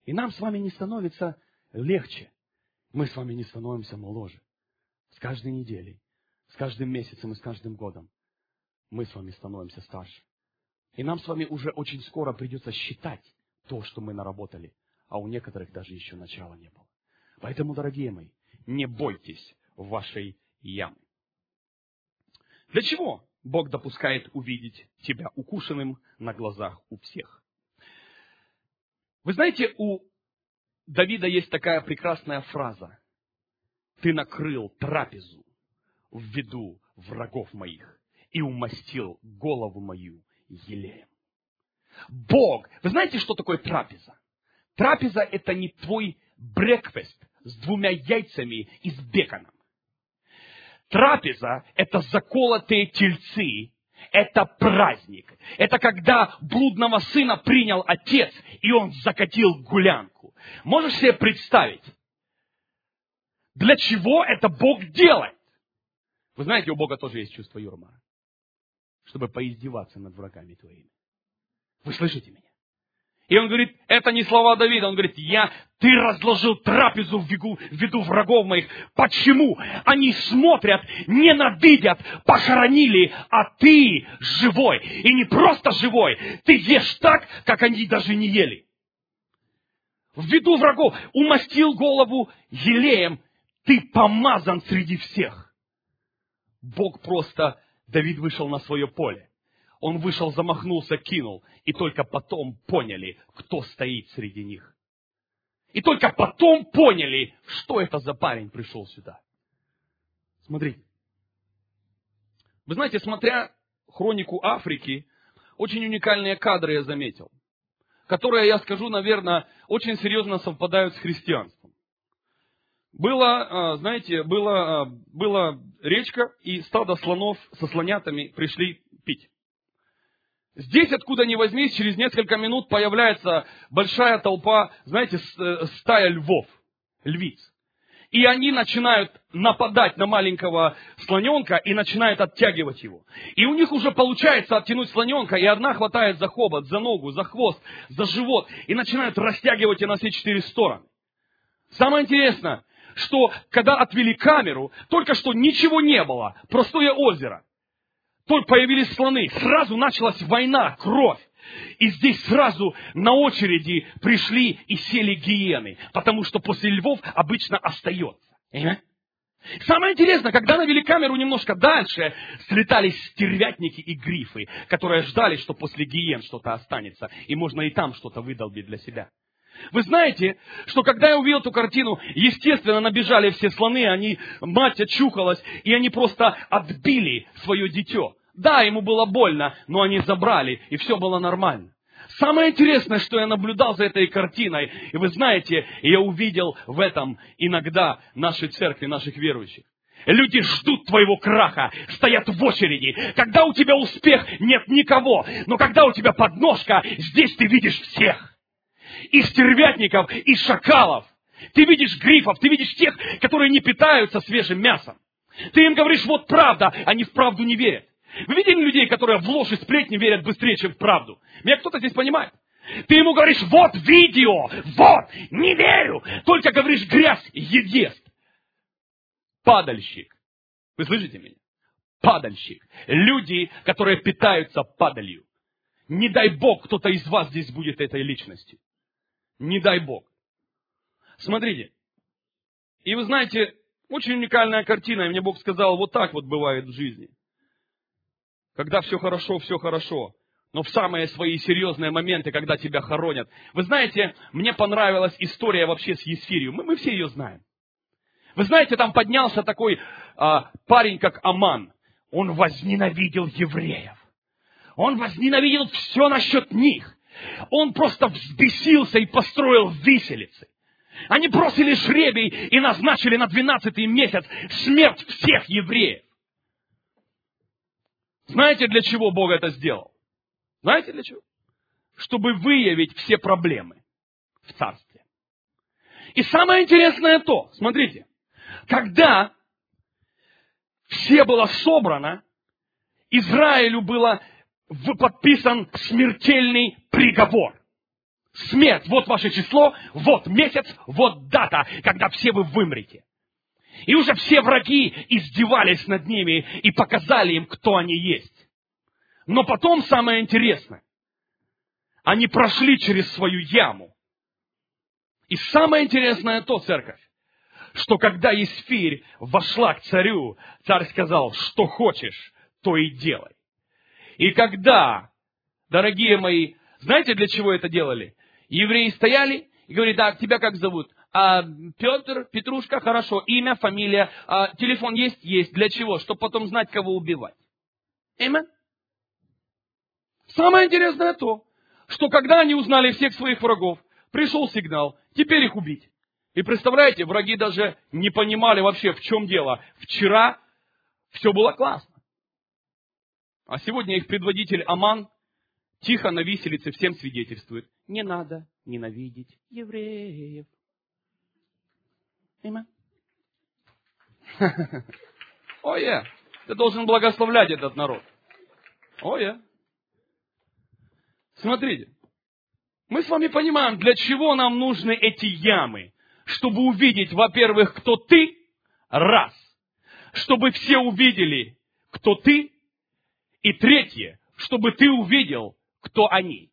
И нам с вами не становится легче. Мы с вами не становимся моложе. С каждой неделей, с каждым месяцем и с каждым годом мы с вами становимся старше. И нам с вами уже очень скоро придется считать то, что мы наработали. А у некоторых даже еще начала не было. Поэтому, дорогие мои, не бойтесь вашей ямы. Для чего Бог допускает увидеть тебя укушенным на глазах у всех? Вы знаете, у Давида есть такая прекрасная фраза. «Ты накрыл трапезу в виду врагов моих и умастил голову мою елеем». Бог, вы знаете, что такое трапеза? Трапеза – это не твой брекфаст с 2 яйцами и с беконом. Трапеза – это заколотые тельцы, это праздник. Это когда блудного сына принял отец, и он закатил гулянку. Можешь себе представить, для чего это Бог делает? Вы знаете, у Бога тоже есть чувство юмора, чтобы поиздеваться над врагами твоими. Вы слышите меня? И он говорит, это не слова Давида, он говорит, ты разложил трапезу в виду врагов моих. Почему? Они смотрят, ненавидят, похоронили, а ты живой. И не просто живой, ты ешь так, как они даже не ели. В виду врагов умастил голову елеем, ты помазан среди всех. Бог просто, Давид вышел на свое поле. Он вышел, замахнулся, кинул. И только потом поняли, кто стоит среди них. И только потом поняли, что это за парень пришел сюда. Смотрите. Вы знаете, смотря хронику Африки, очень уникальные кадры я заметил. Которые, я скажу, наверное, очень серьезно совпадают с христианством. Была речка, и стадо слонов со слонятами пришли пить. Здесь, откуда ни возьмись, через несколько минут появляется большая толпа, знаете, стая львов, львиц. И они начинают нападать на маленького слоненка и начинают оттягивать его. И у них уже получается оттянуть слоненка, и одна хватает за хобот, за ногу, за хвост, за живот, и начинают растягивать и на все 4 стороны. Самое интересное, что когда отвели камеру, только что ничего не было, простое озеро. Только появились слоны, сразу началась война, кровь. И здесь сразу на очереди пришли и сели гиены, потому что после львов обычно остается. Самое интересное, когда навели камеру немножко дальше, слетались стервятники и грифы, которые ждали, что после гиен что-то останется, и можно и там что-то выдолбить для себя. Вы знаете, что когда я увидел эту картину, естественно, набежали все слоны, мать очухалась, и они просто отбили свое дитё. Да, ему было больно, но они забрали, и все было нормально. Самое интересное, что я наблюдал за этой картиной, и вы знаете, я увидел в этом иногда нашей церкви, наших верующих. Люди ждут твоего краха, стоят в очереди. Когда у тебя успех, нет никого. Но когда у тебя подножка, здесь ты видишь всех. И стервятников, и шакалов. Ты видишь грифов, ты видишь тех, которые не питаются свежим мясом. Ты им говоришь, вот правда, они в правду не верят. Вы видели людей, которые в ложь и сплетни верят быстрее, чем в правду? Меня кто-то здесь понимает? Ты ему говоришь, вот видео, вот, не верю. Только говоришь, грязь ест. Падальщик. Вы слышите меня? Падальщик. Люди, которые питаются падалью. Не дай Бог, кто-то из вас здесь будет этой личностью. Не дай Бог. Смотрите. И вы знаете, очень уникальная картина. И мне Бог сказал, вот так вот бывает в жизни. Когда все хорошо. Но в самые свои серьезные моменты, когда тебя хоронят. Вы знаете, мне понравилась история вообще с Есфирью. Мы все ее знаем. Вы знаете, там поднялся такой парень, как Аман. Он возненавидел евреев. Он возненавидел все насчет них. Он просто взбесился и построил виселицы. Они бросили жребий и назначили на 12-й месяц смерть всех евреев. Знаете, для чего Бог это сделал? Знаете, для чего? Чтобы выявить все проблемы в царстве. И самое интересное то, смотрите, когда все было собрано, Израилю был подписан смертельный приговор. Смерть, вот ваше число, вот месяц, вот дата, когда все вы вымрете. И уже все враги издевались над ними и показали им, кто они есть. Но потом самое интересное. Они прошли через свою яму. И самое интересное то, церковь, что когда Есфирь вошла к царю, царь сказал, что хочешь, то и делай. И когда, дорогие мои, знаете, для чего это делали? Евреи стояли и говорили, так, тебя как зовут? Петр, Петрушка, хорошо, имя, фамилия, телефон есть? Есть. Для чего? Чтобы потом знать, кого убивать. Аминь. Самое интересное то, что когда они узнали всех своих врагов, пришел сигнал, теперь их убить. И представляете, враги даже не понимали вообще, в чем дело. Вчера все было классно. А сегодня их предводитель Аман тихо на виселице всем свидетельствует. Не надо ненавидеть евреев. Аминь. Ой, ты должен благословлять этот народ. Ой, смотрите. Мы с вами понимаем, для чего нам нужны эти ямы. Чтобы увидеть, во-первых, кто ты, раз. Чтобы все увидели, кто ты. И третье, чтобы ты увидел, кто они.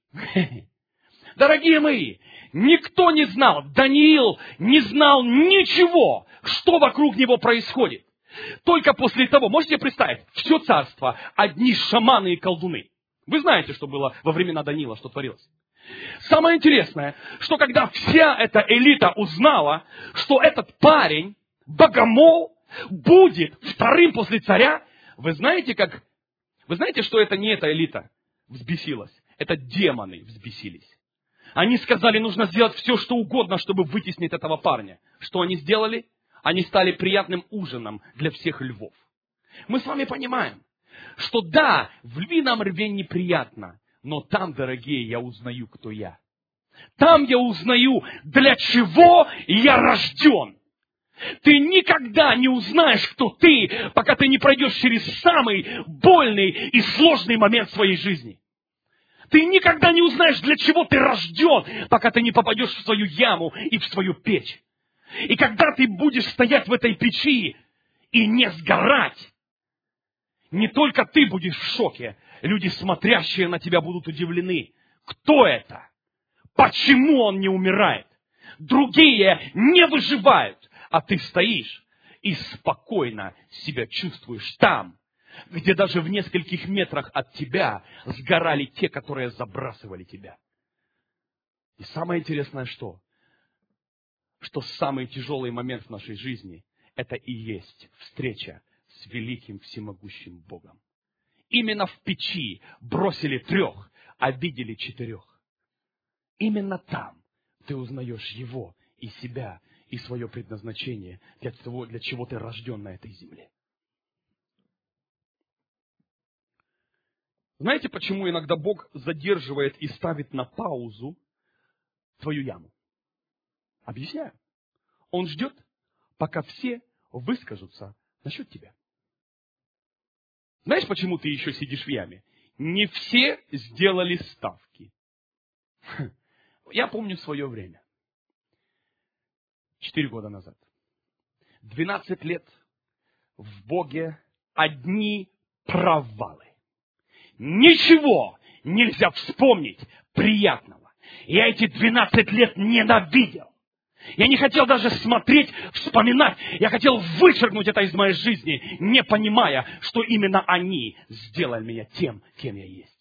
Дорогие мои, никто не знал, Даниил не знал ничего, что вокруг него происходит. Только после того, можете представить, все царство, одни шаманы и колдуны. Вы знаете, что было во времена Даниила, что творилось. Самое интересное, что когда вся эта элита узнала, что этот парень, богомол, будет вторым после царя, вы знаете, что это не эта элита взбесилась, это демоны взбесились. Они сказали, нужно сделать все, что угодно, чтобы вытеснить этого парня. Что они сделали? Они стали приятным ужином для всех львов. Мы с вами понимаем, что да, в львином рве неприятно, но там, дорогие, я узнаю, кто я. Там я узнаю, для чего я рожден. Ты никогда не узнаешь, кто ты, пока ты не пройдешь через самый больный и сложный момент своей жизни. Ты никогда не узнаешь, для чего ты рожден, пока ты не попадешь в свою яму и в свою печь. И когда ты будешь стоять в этой печи и не сгорать, не только ты будешь в шоке, люди, смотрящие на тебя, будут удивлены. Кто это? Почему он не умирает? Другие не выживают, а ты стоишь и спокойно себя чувствуешь там, где даже в нескольких метрах от тебя сгорали те, которые забрасывали тебя. И самое интересное что самый тяжелый момент в нашей жизни, это и есть встреча с великим всемогущим Богом. Именно в печи бросили 3, а видели 4. Именно там ты узнаешь Его и себя, и свое предназначение, для чего ты рожден на этой земле. Знаете, почему иногда Бог задерживает и ставит на паузу твою яму? Объясняю. Он ждет, пока все выскажутся насчет тебя. Знаешь, почему ты еще сидишь в яме? Не все сделали ставки. Я помню свое время. 4 года назад. 12 лет в Боге одни провалы. Ничего нельзя вспомнить приятного. Я эти 12 лет ненавидел. Я не хотел даже смотреть, вспоминать. Я хотел вычеркнуть это из моей жизни, не понимая, что именно они сделали меня тем, кем я есть.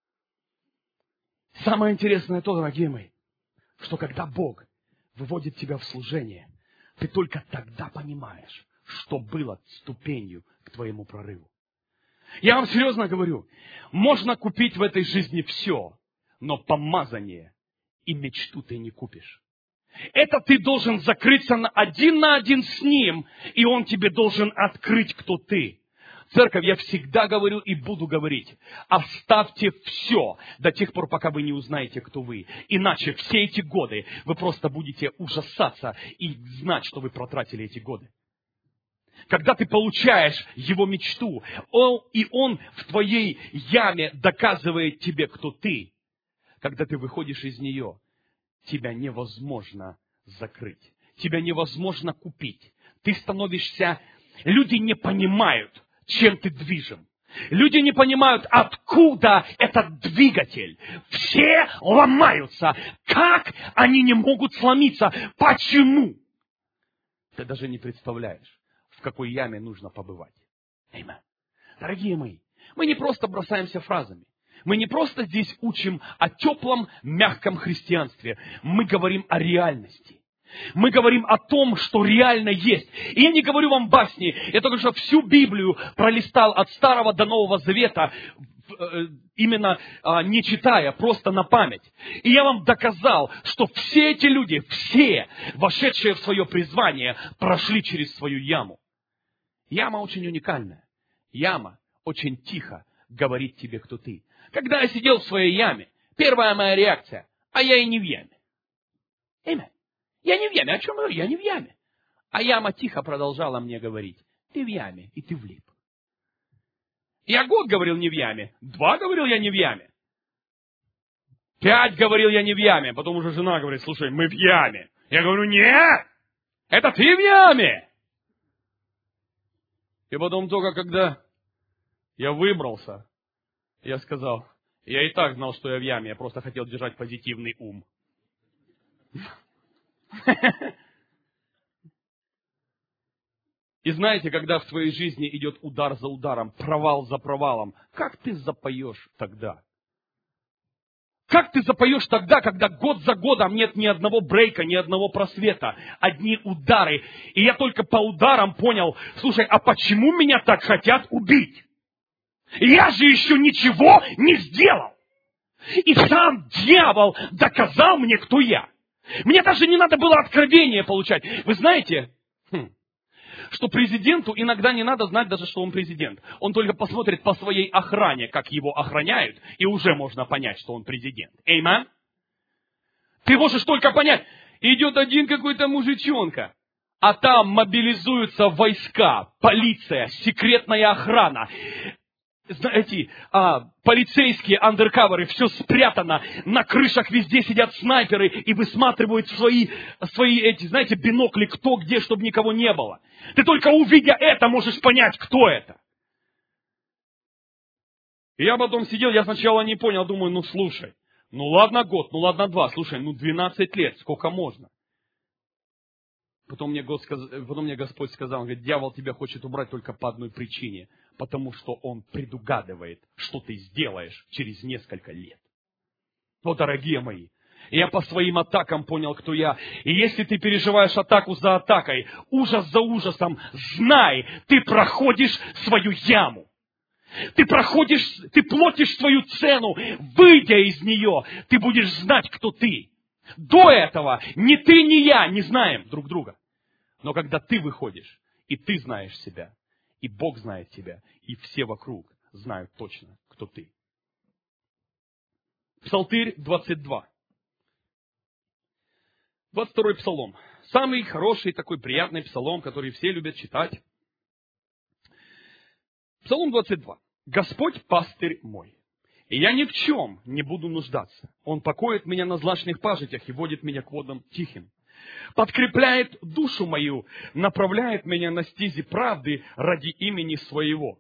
Самое интересное то, дорогие мои, что когда Бог выводит тебя в служение, ты только тогда понимаешь, что было ступенью к твоему прорыву. Я вам серьезно говорю, можно купить в этой жизни все, но помазание и мечту ты не купишь. Это ты должен закрыться на один с Ним, и Он тебе должен открыть, кто ты. Церковь, я всегда говорю и буду говорить, оставьте все до тех пор, пока вы не узнаете, кто вы. Иначе все эти годы вы просто будете ужасаться и знать, что вы протратили эти годы. Когда ты получаешь Его мечту, Он в твоей яме доказывает тебе, кто ты. Когда ты выходишь из нее, тебя невозможно закрыть. Тебя невозможно купить. Ты становишься... Люди не понимают, чем ты движим. Люди не понимают, откуда этот двигатель. Все ломаются. Как они не могут сломиться? Почему? Ты даже не представляешь, в какой яме нужно побывать. Аминь. Дорогие мои, мы не просто бросаемся фразами. Мы не просто здесь учим о теплом, мягком христианстве. Мы говорим о реальности. Мы говорим о том, что реально есть. И я не говорю вам басни. Я только что всю Библию пролистал от Старого до Нового Завета, именно не читая, просто на память. И я вам доказал, что все эти люди, все, вошедшие в свое призвание, прошли через свою яму. Яма очень уникальная. Яма очень тихо говорит тебе, кто ты. Когда я сидел в своей яме, первая моя реакция: а я и не в яме. Аминь. Я не в яме. О чем я говорю? Я не в яме. А яма тихо продолжала мне говорить: ты в яме, и ты влип. Я год говорил не в яме. 2 говорил я не в яме. 5 говорил я не в яме. Потом уже жена говорит: слушай, мы в яме. Я говорю: нет, это ты в яме. И потом только когда я выбрался, я сказал: я и так знал, что я в яме. Я просто хотел держать позитивный ум. И знаете, когда в твоей жизни идет удар за ударом, провал за провалом, как ты запоешь тогда? Как ты запоешь тогда, когда год за годом нет ни одного брейка, ни одного просвета, одни удары? И я только по ударам понял: слушай, а почему меня так хотят убить? Я же еще ничего не сделал. И сам дьявол доказал мне, кто я. Мне даже не надо было откровения получать. Вы знаете, что президенту иногда не надо знать даже, что он президент. Он только посмотрит по своей охране, как его охраняют, и уже можно понять, что он президент. Аминь. Ты можешь только понять: идет один какой-то мужичонка, а там мобилизуются войска, полиция, секретная охрана. Знаете, полицейские андеркаверы, все спрятано, на крышах везде сидят снайперы и высматривают свои эти, знаете, бинокли, кто где, чтобы никого не было. Ты только увидя это можешь понять, кто это. И я потом сидел, я сначала не понял, думаю: ну слушай, ну ладно год, ну ладно 2, слушай, ну 12 лет, сколько можно? Потом мне Господь сказал, он говорит: дьявол тебя хочет убрать только по одной причине, потому что он предугадывает, что ты сделаешь через несколько лет. Вот, дорогие мои, я по своим атакам понял, кто я. И если ты переживаешь атаку за атакой, ужас за ужасом, знай, ты проходишь свою яму. Ты платишь свою цену, выйдя из нее, ты будешь знать, кто ты. До этого ни ты, ни я не знаем друг друга. Но когда ты выходишь, и ты знаешь себя, и Бог знает тебя, и все вокруг знают точно, кто ты. Псалтырь 22. 22-й псалом. Самый хороший, такой приятный псалом, который все любят читать. Псалом 22. «Господь пастырь мой, и я ни в чем не буду нуждаться. Он покоит меня на злачных пажитях и водит меня к водам тихим. Подкрепляет душу мою, направляет меня на стези правды ради имени своего».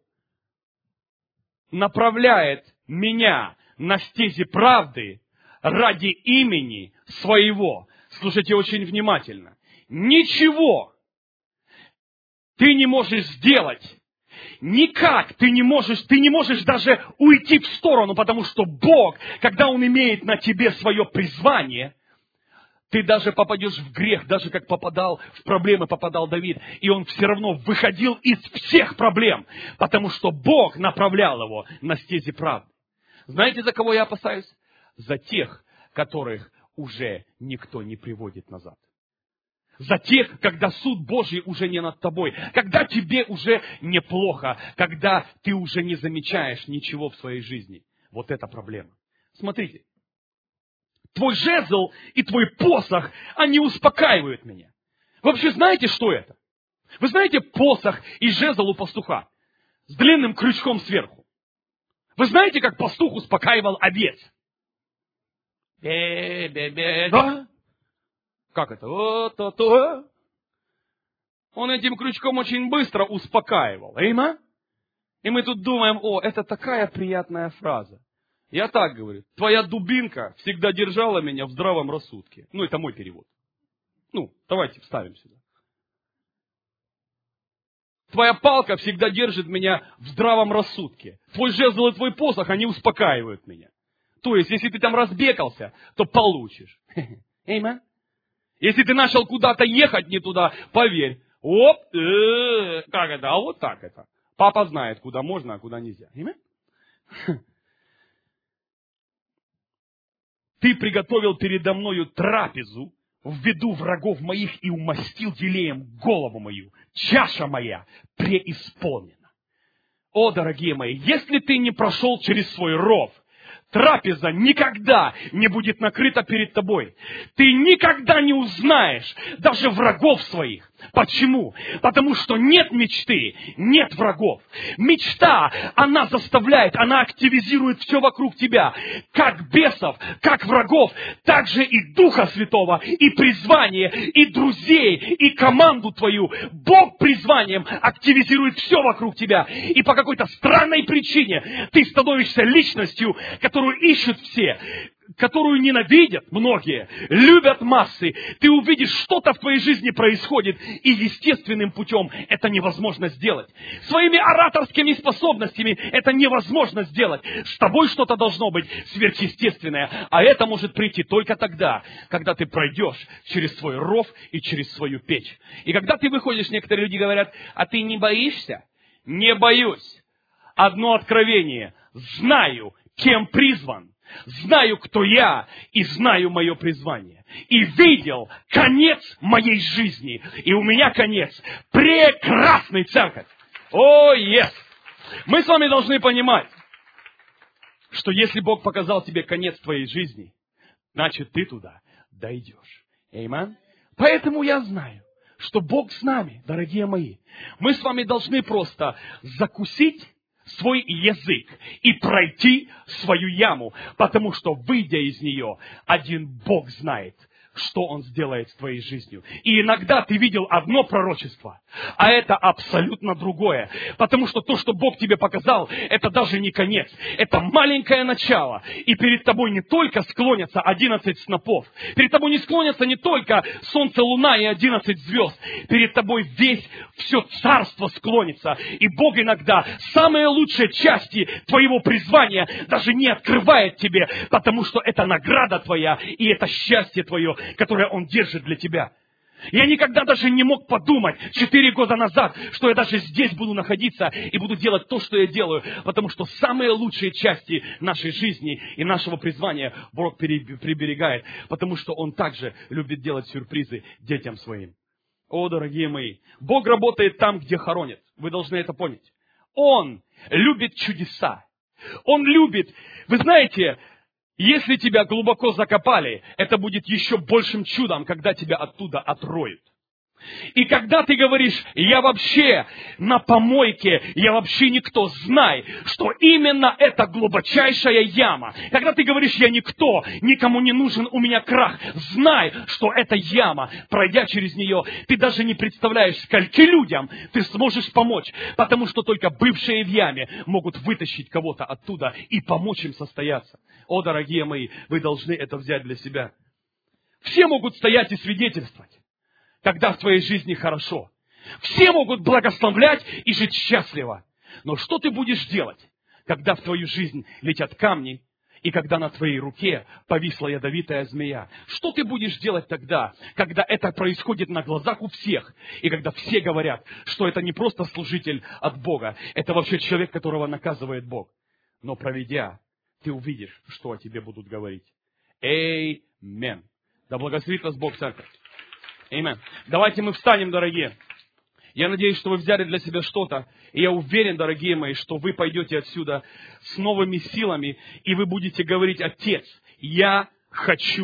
Направляет меня на стези правды ради имени своего. Слушайте очень внимательно. Ничего ты не можешь сделать. Никак ты не можешь даже уйти в сторону, потому что Бог, когда Он имеет на тебе свое призвание, ты даже попадешь в грех, даже как попадал в проблемы, попадал Давид, и он все равно выходил из всех проблем, потому что Бог направлял его на стези правды. Знаете, за кого я опасаюсь? За тех, которых уже никто не приводит назад. За тех, когда суд Божий уже не над тобой, когда тебе уже неплохо, когда ты уже не замечаешь ничего в своей жизни. Вот это проблема. Смотрите, твой жезл и твой посох, они успокаивают меня. Вы вообще знаете, что это? Вы знаете посох и жезл у пастуха с длинным крючком сверху? Вы знаете, как пастух успокаивал овец? Да? Как это? Вот. Он этим крючком очень быстро успокаивал. Эйма? И мы тут думаем, это такая приятная фраза. Я так говорю, твоя дубинка всегда держала меня в здравом рассудке. Это мой перевод. Давайте вставим сюда. Твоя палка всегда держит меня в здравом рассудке. Твой жезл и твой посох, они успокаивают меня. То есть, если ты там разбегался, то получишь. Эйма? Если ты начал куда-то ехать не туда, поверь. Как это? А вот так это. Папа знает, куда можно, а куда нельзя. Ты приготовил передо мною трапезу в виду врагов моих и умастил елеем голову мою. Чаша моя преисполнена. О, дорогие мои, если ты не прошел через свой ров, трапеза никогда не будет накрыта перед тобой. Ты никогда не узнаешь даже врагов своих. Почему? Потому что нет мечты, нет врагов. Мечта, она заставляет, она активизирует все вокруг тебя. Как бесов, как врагов, так же и Духа Святого, и призвание, и друзей, и команду твою. Бог призванием активизирует все вокруг тебя. И по какой-то странной причине ты становишься личностью, которую ищут все, которую ненавидят многие, любят массы. Ты увидишь, что-то в твоей жизни происходит, и естественным путем это невозможно сделать. Своими ораторскими способностями это невозможно сделать. С тобой что-то должно быть сверхъестественное, а это может прийти только тогда, когда ты пройдешь через свой ров и через свою печь. И когда ты выходишь, некоторые люди говорят, а ты не боишься? Не боюсь. Одно откровение. Знаю, кем призван. Знаю, кто я, и знаю мое призвание. И видел конец моей жизни. И у меня конец прекрасный, церковь. О, yes! Мы с вами должны понимать, что если Бог показал тебе конец твоей жизни, значит, ты туда дойдешь. Аминь. Поэтому я знаю, что Бог с нами, дорогие мои. Мы с вами должны просто закусить свой язык и пройти свою яму, потому что, выйдя из нее, один Бог знает, что Он сделает с твоей жизнью. И иногда ты видел одно пророчество, а это абсолютно другое. Потому что то, что Бог тебе показал, это даже не конец. Это маленькое начало. И перед тобой не только склонятся 11 снопов. Перед тобой не склонятся не только солнце, луна и 11 звезд. Перед тобой все царство склонится. И Бог иногда самые лучшие части твоего призвания даже не открывает тебе, потому что это награда твоя и это счастье твое, которое Он держит для тебя. Я никогда даже не мог подумать 4 года назад, что я даже здесь буду находиться и буду делать то, что я делаю, потому что самые лучшие части нашей жизни и нашего призвания Бог приберегает, потому что Он также любит делать сюрпризы детям своим. О, дорогие мои, Бог работает там, где хоронят. Вы должны это понять. Он любит чудеса. Он любит, вы знаете, если тебя глубоко закопали, это будет еще большим чудом, когда тебя оттуда отроют. И когда ты говоришь, я вообще на помойке, я вообще никто, знай, что именно это глубочайшая яма. Когда ты говоришь, я никто, никому не нужен, у меня крах, знай, что это яма. Пройдя через нее, ты даже не представляешь, скольки людям ты сможешь помочь, потому что только бывшие в яме могут вытащить кого-то оттуда и помочь им состояться. О, дорогие мои, вы должны это взять для себя. Все могут стоять и свидетельствовать, когда в твоей жизни хорошо. Все могут благословлять и жить счастливо. Но что ты будешь делать, когда в твою жизнь летят камни, и когда на твоей руке повисла ядовитая змея? Что ты будешь делать тогда, когда это происходит на глазах у всех, и когда все говорят, что это не просто служитель от Бога, это вообще человек, которого наказывает Бог? Но проведя, ты увидишь, что о тебе будут говорить. Аминь. Да благословит вас Бог, церковь. Аминь. Давайте мы встанем, дорогие. Я надеюсь, что вы взяли для себя что-то. И я уверен, дорогие мои, что вы пойдете отсюда с новыми силами. И вы будете говорить: Отец, я хочу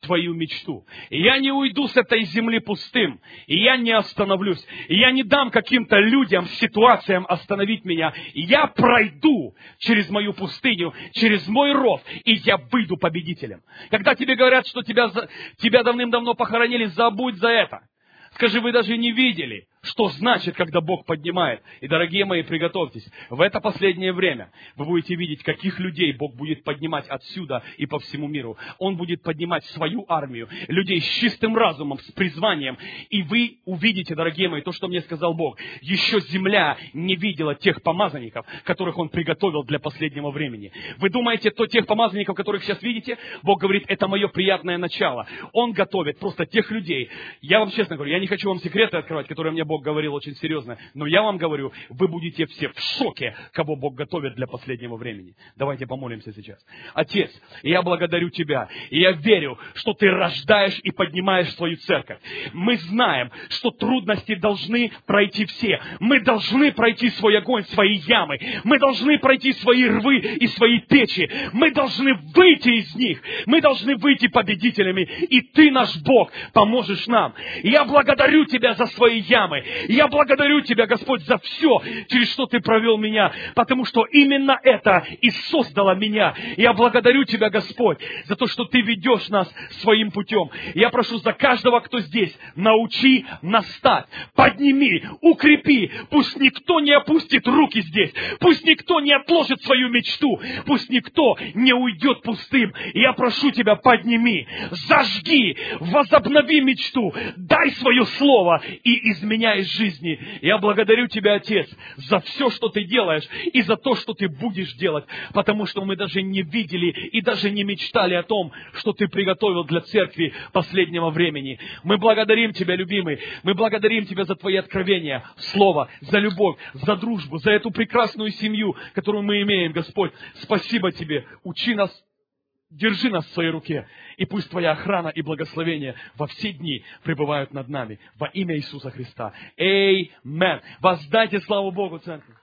твою мечту. И я не уйду с этой земли пустым. И я не остановлюсь. И я не дам каким-то людям, ситуациям остановить меня. И я пройду через мою пустыню, через мой ров, и я выйду победителем. Когда тебе говорят, что тебя давным-давно похоронили, забудь за это. Скажи, вы даже не видели, что значит, когда Бог поднимает. И, дорогие мои, приготовьтесь. В это последнее время вы будете видеть, каких людей Бог будет поднимать отсюда и по всему миру. Он будет поднимать свою армию, людей с чистым разумом, с призванием. И вы увидите, дорогие мои, то, что мне сказал Бог. Еще земля не видела тех помазанников, которых Он приготовил для последнего времени. Вы думаете, тех помазанников, которых сейчас видите? Бог говорит, это мое приятное начало. Он готовит просто тех людей. Я вам честно говорю, я не хочу вам секреты открывать, которые мне Бог говорил очень серьезно. Но я вам говорю, вы будете все в шоке, кого Бог готовит для последнего времени. Давайте помолимся сейчас. Отец, я благодарю Тебя. И я верю, что Ты рождаешь и поднимаешь свою церковь. Мы знаем, что трудности должны пройти все. Мы должны пройти свой огонь, свои ямы. Мы должны пройти свои рвы и свои печи. Мы должны выйти из них. Мы должны выйти победителями. И Ты, наш Бог, поможешь нам. Я благодарю Тебя за свои ямы. Я благодарю Тебя, Господь, за все, через что Ты провел меня, потому что именно это и создало меня. Я благодарю Тебя, Господь, за то, что Ты ведешь нас своим путем. Я прошу за каждого, кто здесь, научи, наставь, подними, укрепи. Пусть никто не опустит руки здесь. Пусть никто не отложит свою мечту. Пусть никто не уйдет пустым. Я прошу Тебя, подними, зажги, возобнови мечту, дай свое слово и изменяй жизни. Я благодарю Тебя, Отец, за все, что Ты делаешь, и за то, что Ты будешь делать, потому что мы даже не видели и даже не мечтали о том, что Ты приготовил для церкви последнего времени. Мы благодарим Тебя, любимый, мы благодарим Тебя за Твои откровения, Слово, за любовь, за дружбу, за эту прекрасную семью, которую мы имеем, Господь. Спасибо Тебе, учи нас, держи нас в своей руке, и пусть Твоя охрана и благословение во все дни пребывают над нами. Во имя Иисуса Христа. Аминь. Воздайте славу Богу, церковь.